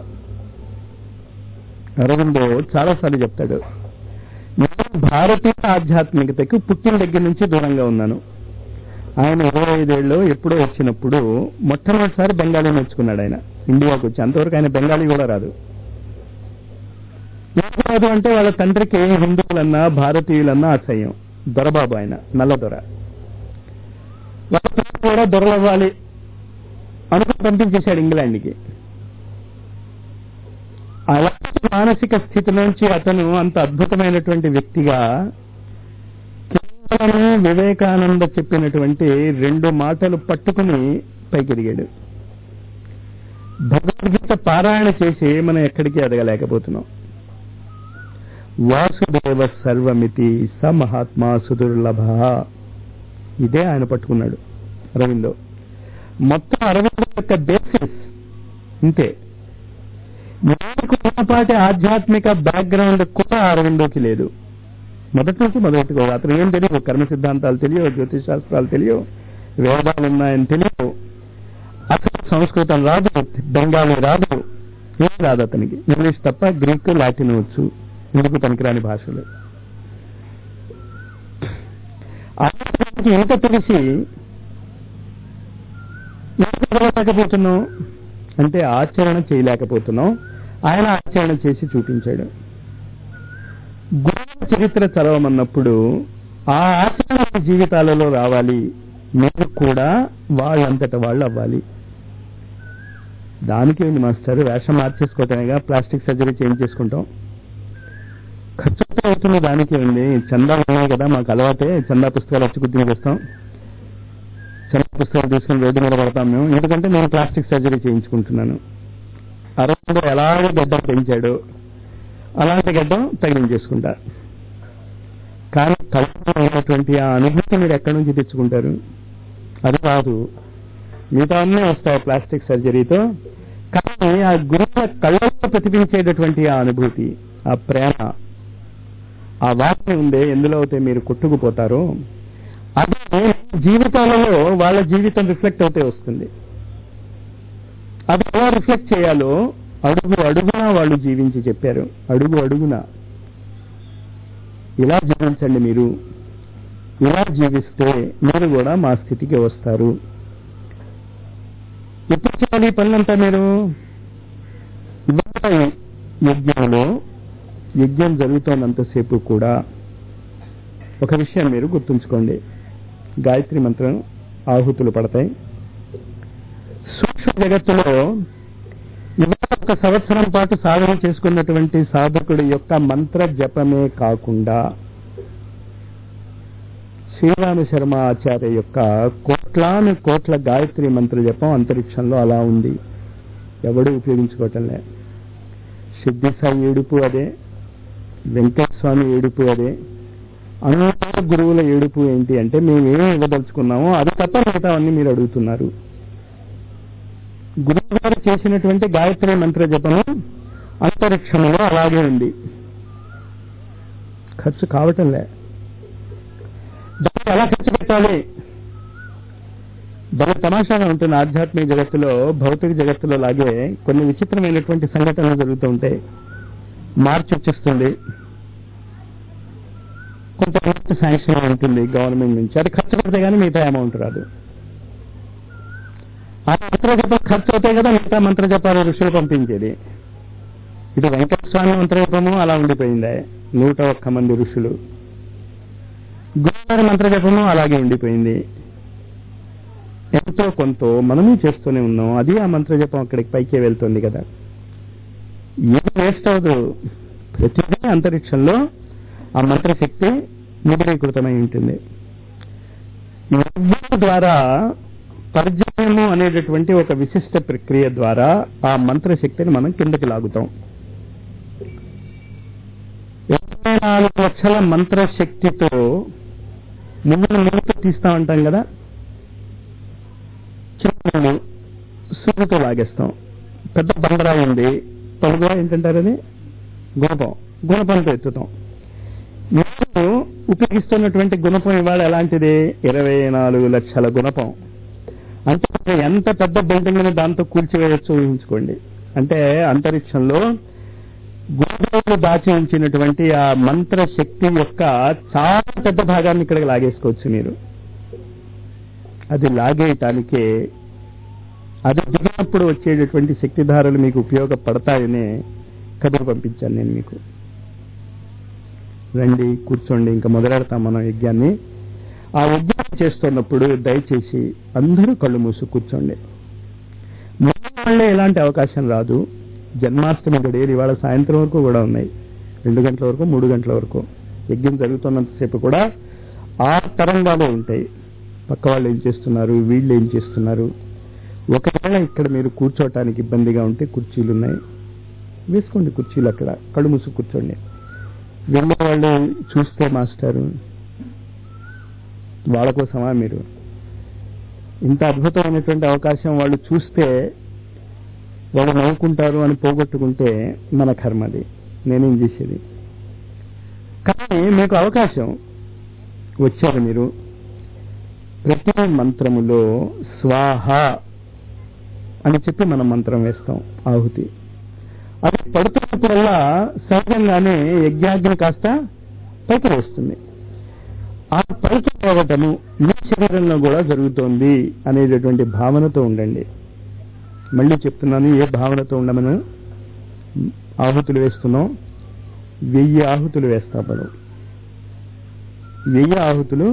అరవిందో చాలాసార్లు చెప్తాడు, నేను భారతీయ ఆధ్యాత్మికతకు పుట్టిన దగ్గర నుంచి దూరంగా ఉన్నాను. ఆయన ఇరవై ఐదేళ్ళు ఎప్పుడో వచ్చినప్పుడు మొట్టమొదటిసారి బెంగాలీ నేర్చుకున్నాడు. ఆయన ఇండియాకు వచ్చి, అంతవరకు ఆయన బెంగాలీ కూడా రాదు. ఎందుకు రాదు అంటే వాళ్ళ తండ్రికి హిందువులన్నా భారతీయులన్నా అసహ్యం. దొరబాబు ఆయన, నల్ల దొర. వాళ్ళ తండ్రి కూడా దొరలవ్వాలి అనుకుని పంపించేశాడు ఇంగ్లాండ్కి. అలాంటి మానసిక స్థితి నుంచి అతను అంత అద్భుతమైనటువంటి వ్యక్తిగా కేవలం వివేకానంద చెప్పినటువంటి రెండు మాటలు పట్టుకుని పైకెదిగాడు. భగవద్గీత పారాయణ చేసి మనం ఎక్కడికి ఎదగలేకపోతున్నాం. వాసుదేవ సర్వమితి స మహాత్మా సుదుర్లభ, ఇదే ఆయన పట్టుకున్నాడు అరవిందో. మొత్తం అరవిందో యొక్క బేసిస్ ఇంతే. మీకు ఉన్నపాటి ఆధ్యాత్మిక బ్యాక్గ్రౌండ్ కూడా అరవిందోకి లేదు. మొదటి నుంచి మొదటికో అతను ఏం తెలియవు, కర్మ సిద్ధాంతాలు తెలియవు, జ్యోతిష్ శాస్త్రాలు తెలియవు, వేదాలు ఉన్నాయని తెలియవు, అసలు సంస్కృతం రాదు, బెంగాలీ రాదు, ఏం రాదు అతనికి. ఇంగ్లీష్ తప్ప గ్రీక్, లాటిన్ వచ్చు, ఎందుకు పనికిరాని భాషలు. అతనికి ఎంత తెలిసి ఎందుకు చదవలేకపోతున్నాం అంటే ఆచరణ చేయలేకపోతున్నాం. ఆయన ఆచరణ చేసి చూపించాడు. గురువు చరిత్ర చదవమన్నప్పుడు ఆ ఆచరణ జీవితాలలో రావాలి. మీరు కూడా వాళ్ళంతట వాళ్ళు అవ్వాలి. దానికి ఏంటి మాస్టర్, వేషం మార్చేసుకోవటమేగా, ప్లాస్టిక్ సర్జరీ చేంజ్ చేసుకుంటాం, ఖర్చు అవుతుంది. దానికి ఉంది, చందా ఉన్నాయి కదా, మాకు అలవాటే, చందా పుస్తకాలు వచ్చి గుర్తింపు చేస్తాం, చందా పుస్తకాలు తీసుకుని రోడ్డు మీద పడతాం మేము. ఎందుకంటే నేను ప్లాస్టిక్ సర్జరీ చేయించుకుంటున్నాను. అరవై ఎలాగో గడ్డం పెంచాడు, అలాంటి గడ్డం తగిలించేసుకుంటా. కానీ కళ్ళలో ఉన్నటువంటి ఆ అనుభూతి మీరు ఎక్కడి నుంచి తెచ్చుకుంటారు? అది కాదు. మిగతా అన్నీ వస్తాయి ప్లాస్టిక్ సర్జరీతో. కానీ ఆ గురువుల కళ్ళల్లో ప్రతిబించేటటువంటి ఆ అనుభూతి, ఆ ప్రేమ, ఆ వాసన ఉందే ఎందులో అయితే మీరు కొట్టుకుపోతారో అది జీవితాలలో వాళ్ళ జీవితం రిఫ్లెక్ట్ అవుతే వస్తుంది. అది ఎలా రిఫ్లెక్ట్ చేయాలో అడుగు అడుగునా వాళ్ళు జీవించి చెప్పారు. అడుగు అడుగునా ఇలా జీవించండి, మీరు ఇలా జీవిస్తే మీరు కూడా మా స్థితికి వస్తారు. ఎప్పుడు చేయాలి ఈ పనులంతా? మీరు ఇవాళ యజ్ఞంలో యజ్ఞం జరుగుతున్నంతసేపు కూడా ఒక విషయం మీరు గుర్తుంచుకోండి. గాయత్రి మంత్రం ఆహుతులు పడతాయి. సూక్ష్మ జగత్తులో ఇవాళ ఒక సంవత్సరం పాటు సాధన చేసుకున్నటువంటి సాధకుడి యొక్క మంత్ర జపమే కాకుండా శ్రీరామ శర్మ ఆచార్య యొక్క కోట్లాను కోట్ల గాయత్రి మంత్ర జపం అంతరిక్షంలో అలా ఉంది. ఎవడూ ఉపయోగించుకోవటంలే. సిద్ధి సాయి ఏడుపు అదే, వెంకట స్వామి ఏడుపు అదే, అనేక గురువుల ఏడుపు ఏంటి అంటే మేము ఏం ఇవ్వదలుచుకున్నామో అది తప్ప మిగతావన్నీ మీరు అడుగుతున్నారు. గురువు గారు చేసినటువంటి గాయత్రి మంత్ర జపము అంతరిక్షంలో అలాగే ఉంది, ఖర్చు కావటంలే. దాన్ని ఎలా ఖర్చు పెట్టాలి? బహు తమాషాగా ఉంటుంది. ఆధ్యాత్మిక జగత్తులో, భౌతిక జగత్తులో లాగే కొన్ని విచిత్రమైనటువంటి సంఘటనలు జరుగుతూ ఉంటాయి. మార్చి వచ్చేస్తుంది, కొంత శాంక్షన్ ఉంటుంది గవర్నమెంట్ నుంచి, అది ఖర్చు పెడితే కానీ మిగతా అమౌంట్ రాదు. ఆ మంత్ర జపం ఖర్చు అవుతాయి కదా మిగతా మంత్ర జపాలు ఋషులు పంపించేది. ఇటు వెంకటస్వామి మంత్రజపము అలా ఉండిపోయింది, నూట ఒక్క మంది ఋషులు. గురువారి మంత్రజపము అలాగే ఉండిపోయింది. ఎంతో కొంత మనము చేస్తూనే ఉన్నాం, అది ఆ మంత్రజపం అక్కడికి పైకే వెళ్తుంది కదా. ఏది వేస్ట్ అవ్వదు. ప్రతిదీ అంతరిక్షంలో ఆ మంత్రశక్తి నిబిడీకృతమై ఉంటుంది. యజ్ఞం ద్వారా పర్జన్యము అనేటటువంటి ఒక విశిష్ట ప్రక్రియ ద్వారా ఆ మంత్రశక్తిని మనం కిందకి లాగుతాం. ఇరవై నాలుగు లక్షల మంత్రశక్తితో ముందున ముందుకు తీస్తామంటాం కదా, చిన్న సూర్యుతో లాగేస్తాం. పెద్ద బండరాయి ఉంది, పలుగురా ఏంటంటారని గుణపం, గుణపంతో ఎత్తుతాం. మీరు ఉపయోగిస్తున్నటువంటి గుణపం ఇవాళ ఎలాంటిది? ఇరవై నాలుగు లక్షల గుణపం. అంటే ఎంత పెద్ద బిల్డింగ్ దాంతో కూల్చివేయచ్చు ఊహించుకోండి. అంటే అంతరిక్షంలో గురువులు దాచి ఉంచినటువంటి ఆ మంత్ర శక్తి యొక్క చాలా పెద్ద భాగాన్ని ఇక్కడికి లాగేసుకోవచ్చు మీరు. అది లాగేయటానికే, అది దిగినప్పుడు వచ్చేటటువంటి శక్తిధారలు మీకు ఉపయోగపడతాయనే కబురు పంపించాను నేను మీకు. రండి, కూర్చోండి, ఇంకా మొదలెడతాం మనం యజ్ఞాన్ని. ఆ యజ్ఞం చేస్తున్నప్పుడు దయచేసి అందరూ కళ్ళు మూసు కూర్చోండి. మళ్ళీ ఎలాంటి అవకాశం రాదు. జన్మాష్టమి గడియలు ఇవాళ సాయంత్రం వరకు కూడా ఉన్నాయి, రెండు గంటల వరకు, మూడు గంటల వరకు. యజ్ఞం జరుగుతున్నంతసేపు కూడా ఆ తరంగాలే ఉంటాయి. పక్క వాళ్ళు ఏం చేస్తున్నారు, వీళ్ళు ఏం చేస్తున్నారు. ఒకవేళ ఇక్కడ మీరు కూర్చోటానికి ఇబ్బందిగా ఉంటే కుర్చీలు ఉన్నాయి, వేసుకోండి కుర్చీలు. అక్కడ కళ్ళు మూసు కూర్చోండి. వెళ్ళే వాళ్ళు చూస్తే మాస్టారు వాళ్ళ కోసమా మీరు? ఇంత అద్భుతమైనటువంటి అవకాశం వాళ్ళు చూస్తే వాళ్ళు నవ్వుకుంటారు అని పోగొట్టుకుంటే మన కర్మది, నేనేం చేసేది. కానీ మీకు అవకాశం వచ్చారు మీరు. ప్రతి మంత్రములో స్వాహ అని చెప్పి మనం మంత్రం వేస్తాం, ఆహుతి. అది పడుతున్నప్పుడల్లా సహజంగానే యజ్ఞాగ్ని కాస్త పైకి వస్తుంది. ఆ పైకి పోవటము మీ శరీరంలో కూడా జరుగుతోంది అనేటటువంటి భావనతో ఉండండి. మళ్ళీ చెప్తున్నాను, ఏ భావనతో ఉండమని. ఆహుతులు వేస్తున్నాం, వెయ్యి ఆహుతులు వేస్తాం మనం. వెయ్యి ఆహుతులు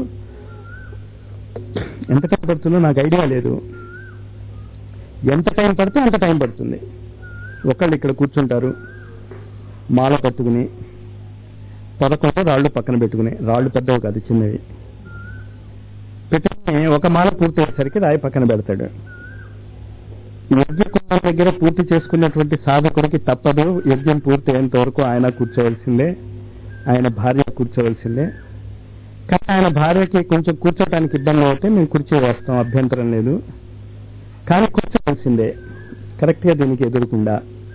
ఎంత టైం పడుతుందో నాకు ఐడియా లేదు. ఎంత టైం పడితే అంత టైం పడుతుంది. ఒకళ్ళు ఇక్కడ కూర్చుంటారు మాల పట్టుకుని, పదకొండు రాళ్ళు పక్కన పెట్టుకుని, రాళ్ళు పెద్దవి కాదు చిన్నవి పెట్టుకుని ఒక మాల పూర్తి అయ్యేసరికి రాయి పక్కన పెడతాడు. యజ్ఞకుండం దగ్గర పూర్తి చేసుకున్నటువంటి సాధకుడికి తప్పదు, యజ్ఞం పూర్తి అయ్యేంత వరకు ఆయన కూర్చోవలసిందే, ఆయన భార్య కూర్చోవలసిందే. కానీ ఆయన భార్యకి కొంచెం కూర్చోటానికి ఇబ్బంది అవుతే మేము కుర్చీ వేస్తాం, అభ్యంతరం లేదు. కానీ కూర్చోవలసిందే కరెక్ట్గా దీనికి ఎదురకుండా.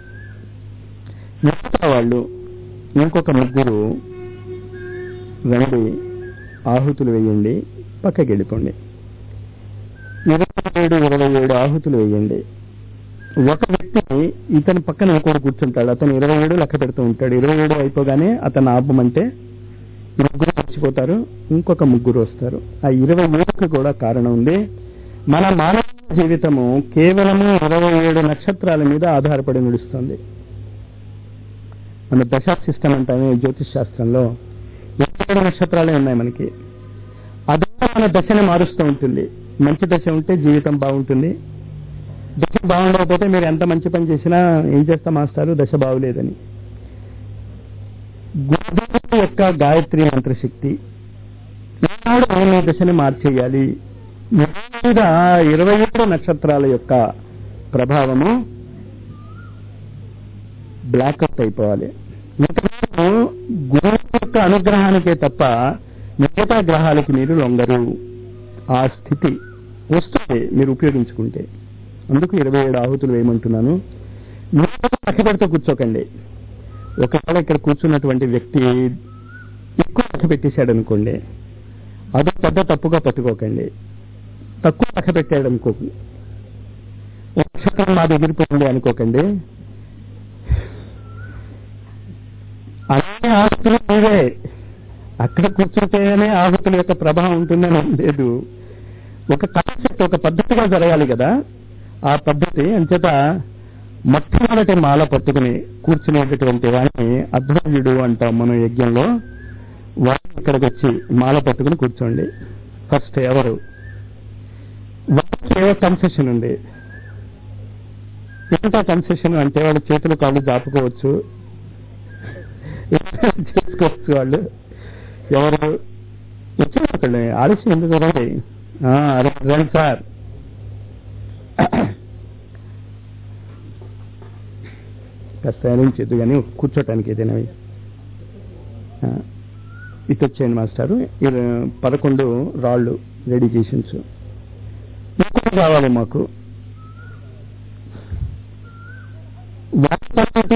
మిగతా వాళ్ళు ఇంకొక ముగ్గురు రండి, ఆహుతులు వేయండి, పక్కకి వెళ్ళిపోండి. ఇరవై ఏడు ఇరవై ఏడు ఆహుతులు వేయండి. ఒక వ్యక్తి ఇతని పక్కన ఇంకోటి కూర్చుంటాడు, అతను ఇరవై ఏడు లెక్క పెడుతూ ఉంటాడు. ఇరవై ఏడు అయిపోగానే అతను ఆపమంటే ముగ్గురు చచ్చిపోతారు, ఇంకొక ముగ్గురు వస్తారు. ఆ ఇరవై ఏడుకి కూడా కారణం ఉంది. మన మానవ జీవితము కేవలము ఇరవై ఏడు నక్షత్రాల మీద ఆధారపడి నడుస్తుంది. మన దశా సిస్టమ్ అంటామే జ్యోతిష్ శాస్త్రంలో ఇరవై ఏడు నక్షత్రాలే ఉన్నాయి మనకి. అదే మన దశని మారుస్తూ ఉంటుంది. మంచి దశ ఉంటే జీవితం బాగుంటుంది, దశ బాగుండకపోతే మీరు ఎంత మంచి పని చేసినా ఏం చేస్తా మాస్టారు దశ బాగులేదని. గురుదేవుడి యొక్క గాయత్రి మంత్రశక్తి ఈనాడు మీ దశని మార్చేయాలి. మీద ఇరవై ఏడు నక్షత్రాల యొక్క ప్రభావము బ్లాక్అవుట్ అయిపోవాలి. గురువు యొక్క అనుగ్రహానికే తప్ప మిగతా గ్రహాలకి మీరు లొంగరు. ఆ స్థితి వస్తుంది మీరు ఉపయోగించుకుంటే. అందుకు ఇరవై ఏడు ఆహుతులు వేయమంటున్నాను. మీరు లెక్కపెడుతూ కూర్చోకండి. ఒకవేళ ఇక్కడ కూర్చున్నటువంటి వ్యక్తి ఎక్కువ లెక్క పెట్టేశాడు అనుకోండి, అది పెద్ద తప్పుగా పట్టుకోకండి. తక్కువ లెక్క పెట్టాడు అనుకోండి, నక్షత్రం మాది ఎగిరిపోయింది అనుకోకండి. అన్ని ఆహుతులు మీవే. అక్కడ కూర్చుంటేనే ఆహుతుల యొక్క ప్రభావం ఉంటుందని లేదు. ఒక కాన్సెప్ట్, ఒక పద్ధతిగా జరగాలి కదా. ఆ పద్ధతి అంచేత మొట్టమొదటి మాల పట్టుకుని కూర్చునేటటువంటి వాడిని అధ్వర్యుడు అంటాం మనం యజ్ఞంలో. వాడు ఇక్కడికి వచ్చి మాల పట్టుకుని కూర్చోండి. ఫస్ట్ ఎవరు వాడికి ఏవో కన్సెషన్ ఉంది. ఏంటా కన్సెషన్ అంటే వాడు చేతులు కాళ్ళు జాపుకోవచ్చు, చేసుకోవచ్చు. వాళ్ళు ఎవరు వచ్చి ఆలస్యం ఎందుకు రండి, రండి సార్. కాస్త చేద్దు కానీ కూర్చోటానికి ఏదైనా ఇటు వచ్చేయండి మాస్టారు. పదకొండు రాళ్ళు రెడీ చేసించు. ఇంకొకటి కావాలి మాకు. వాటి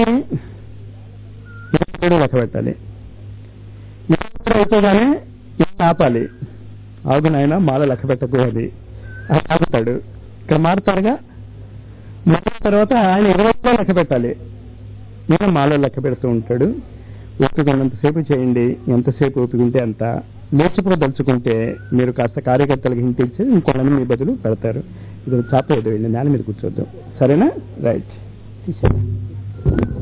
ఇరవై లెక్క పెట్టాలి. ఇరవై అయిపోగానే ఆపాలి. ఆగు నాయన మాల లెక్క పెట్టకూడదు. అది ఆగుతాడు. ఇక్కడ మారుతాడుగా. మారిన తర్వాత ఆయన ఇరవై లెక్క పెట్టాలి. నేను మాలో లెక్క పెడుతూ ఉంటాడు. ఓపిక ఉన్నంతసేపు చేయండి, ఎంతసేపు ఓపిక ఉంటే అంత. లేచిపోదలుచుకుంటే మీరు కాస్త కార్యకర్తలకు హింట్ ఇచ్చి ఇంకొన్ని మీ బదులు పెడతారు. ఇది చాపేది వెళ్ళి నేల మీద కూర్చోద్దాం, సరేనా? రైట్.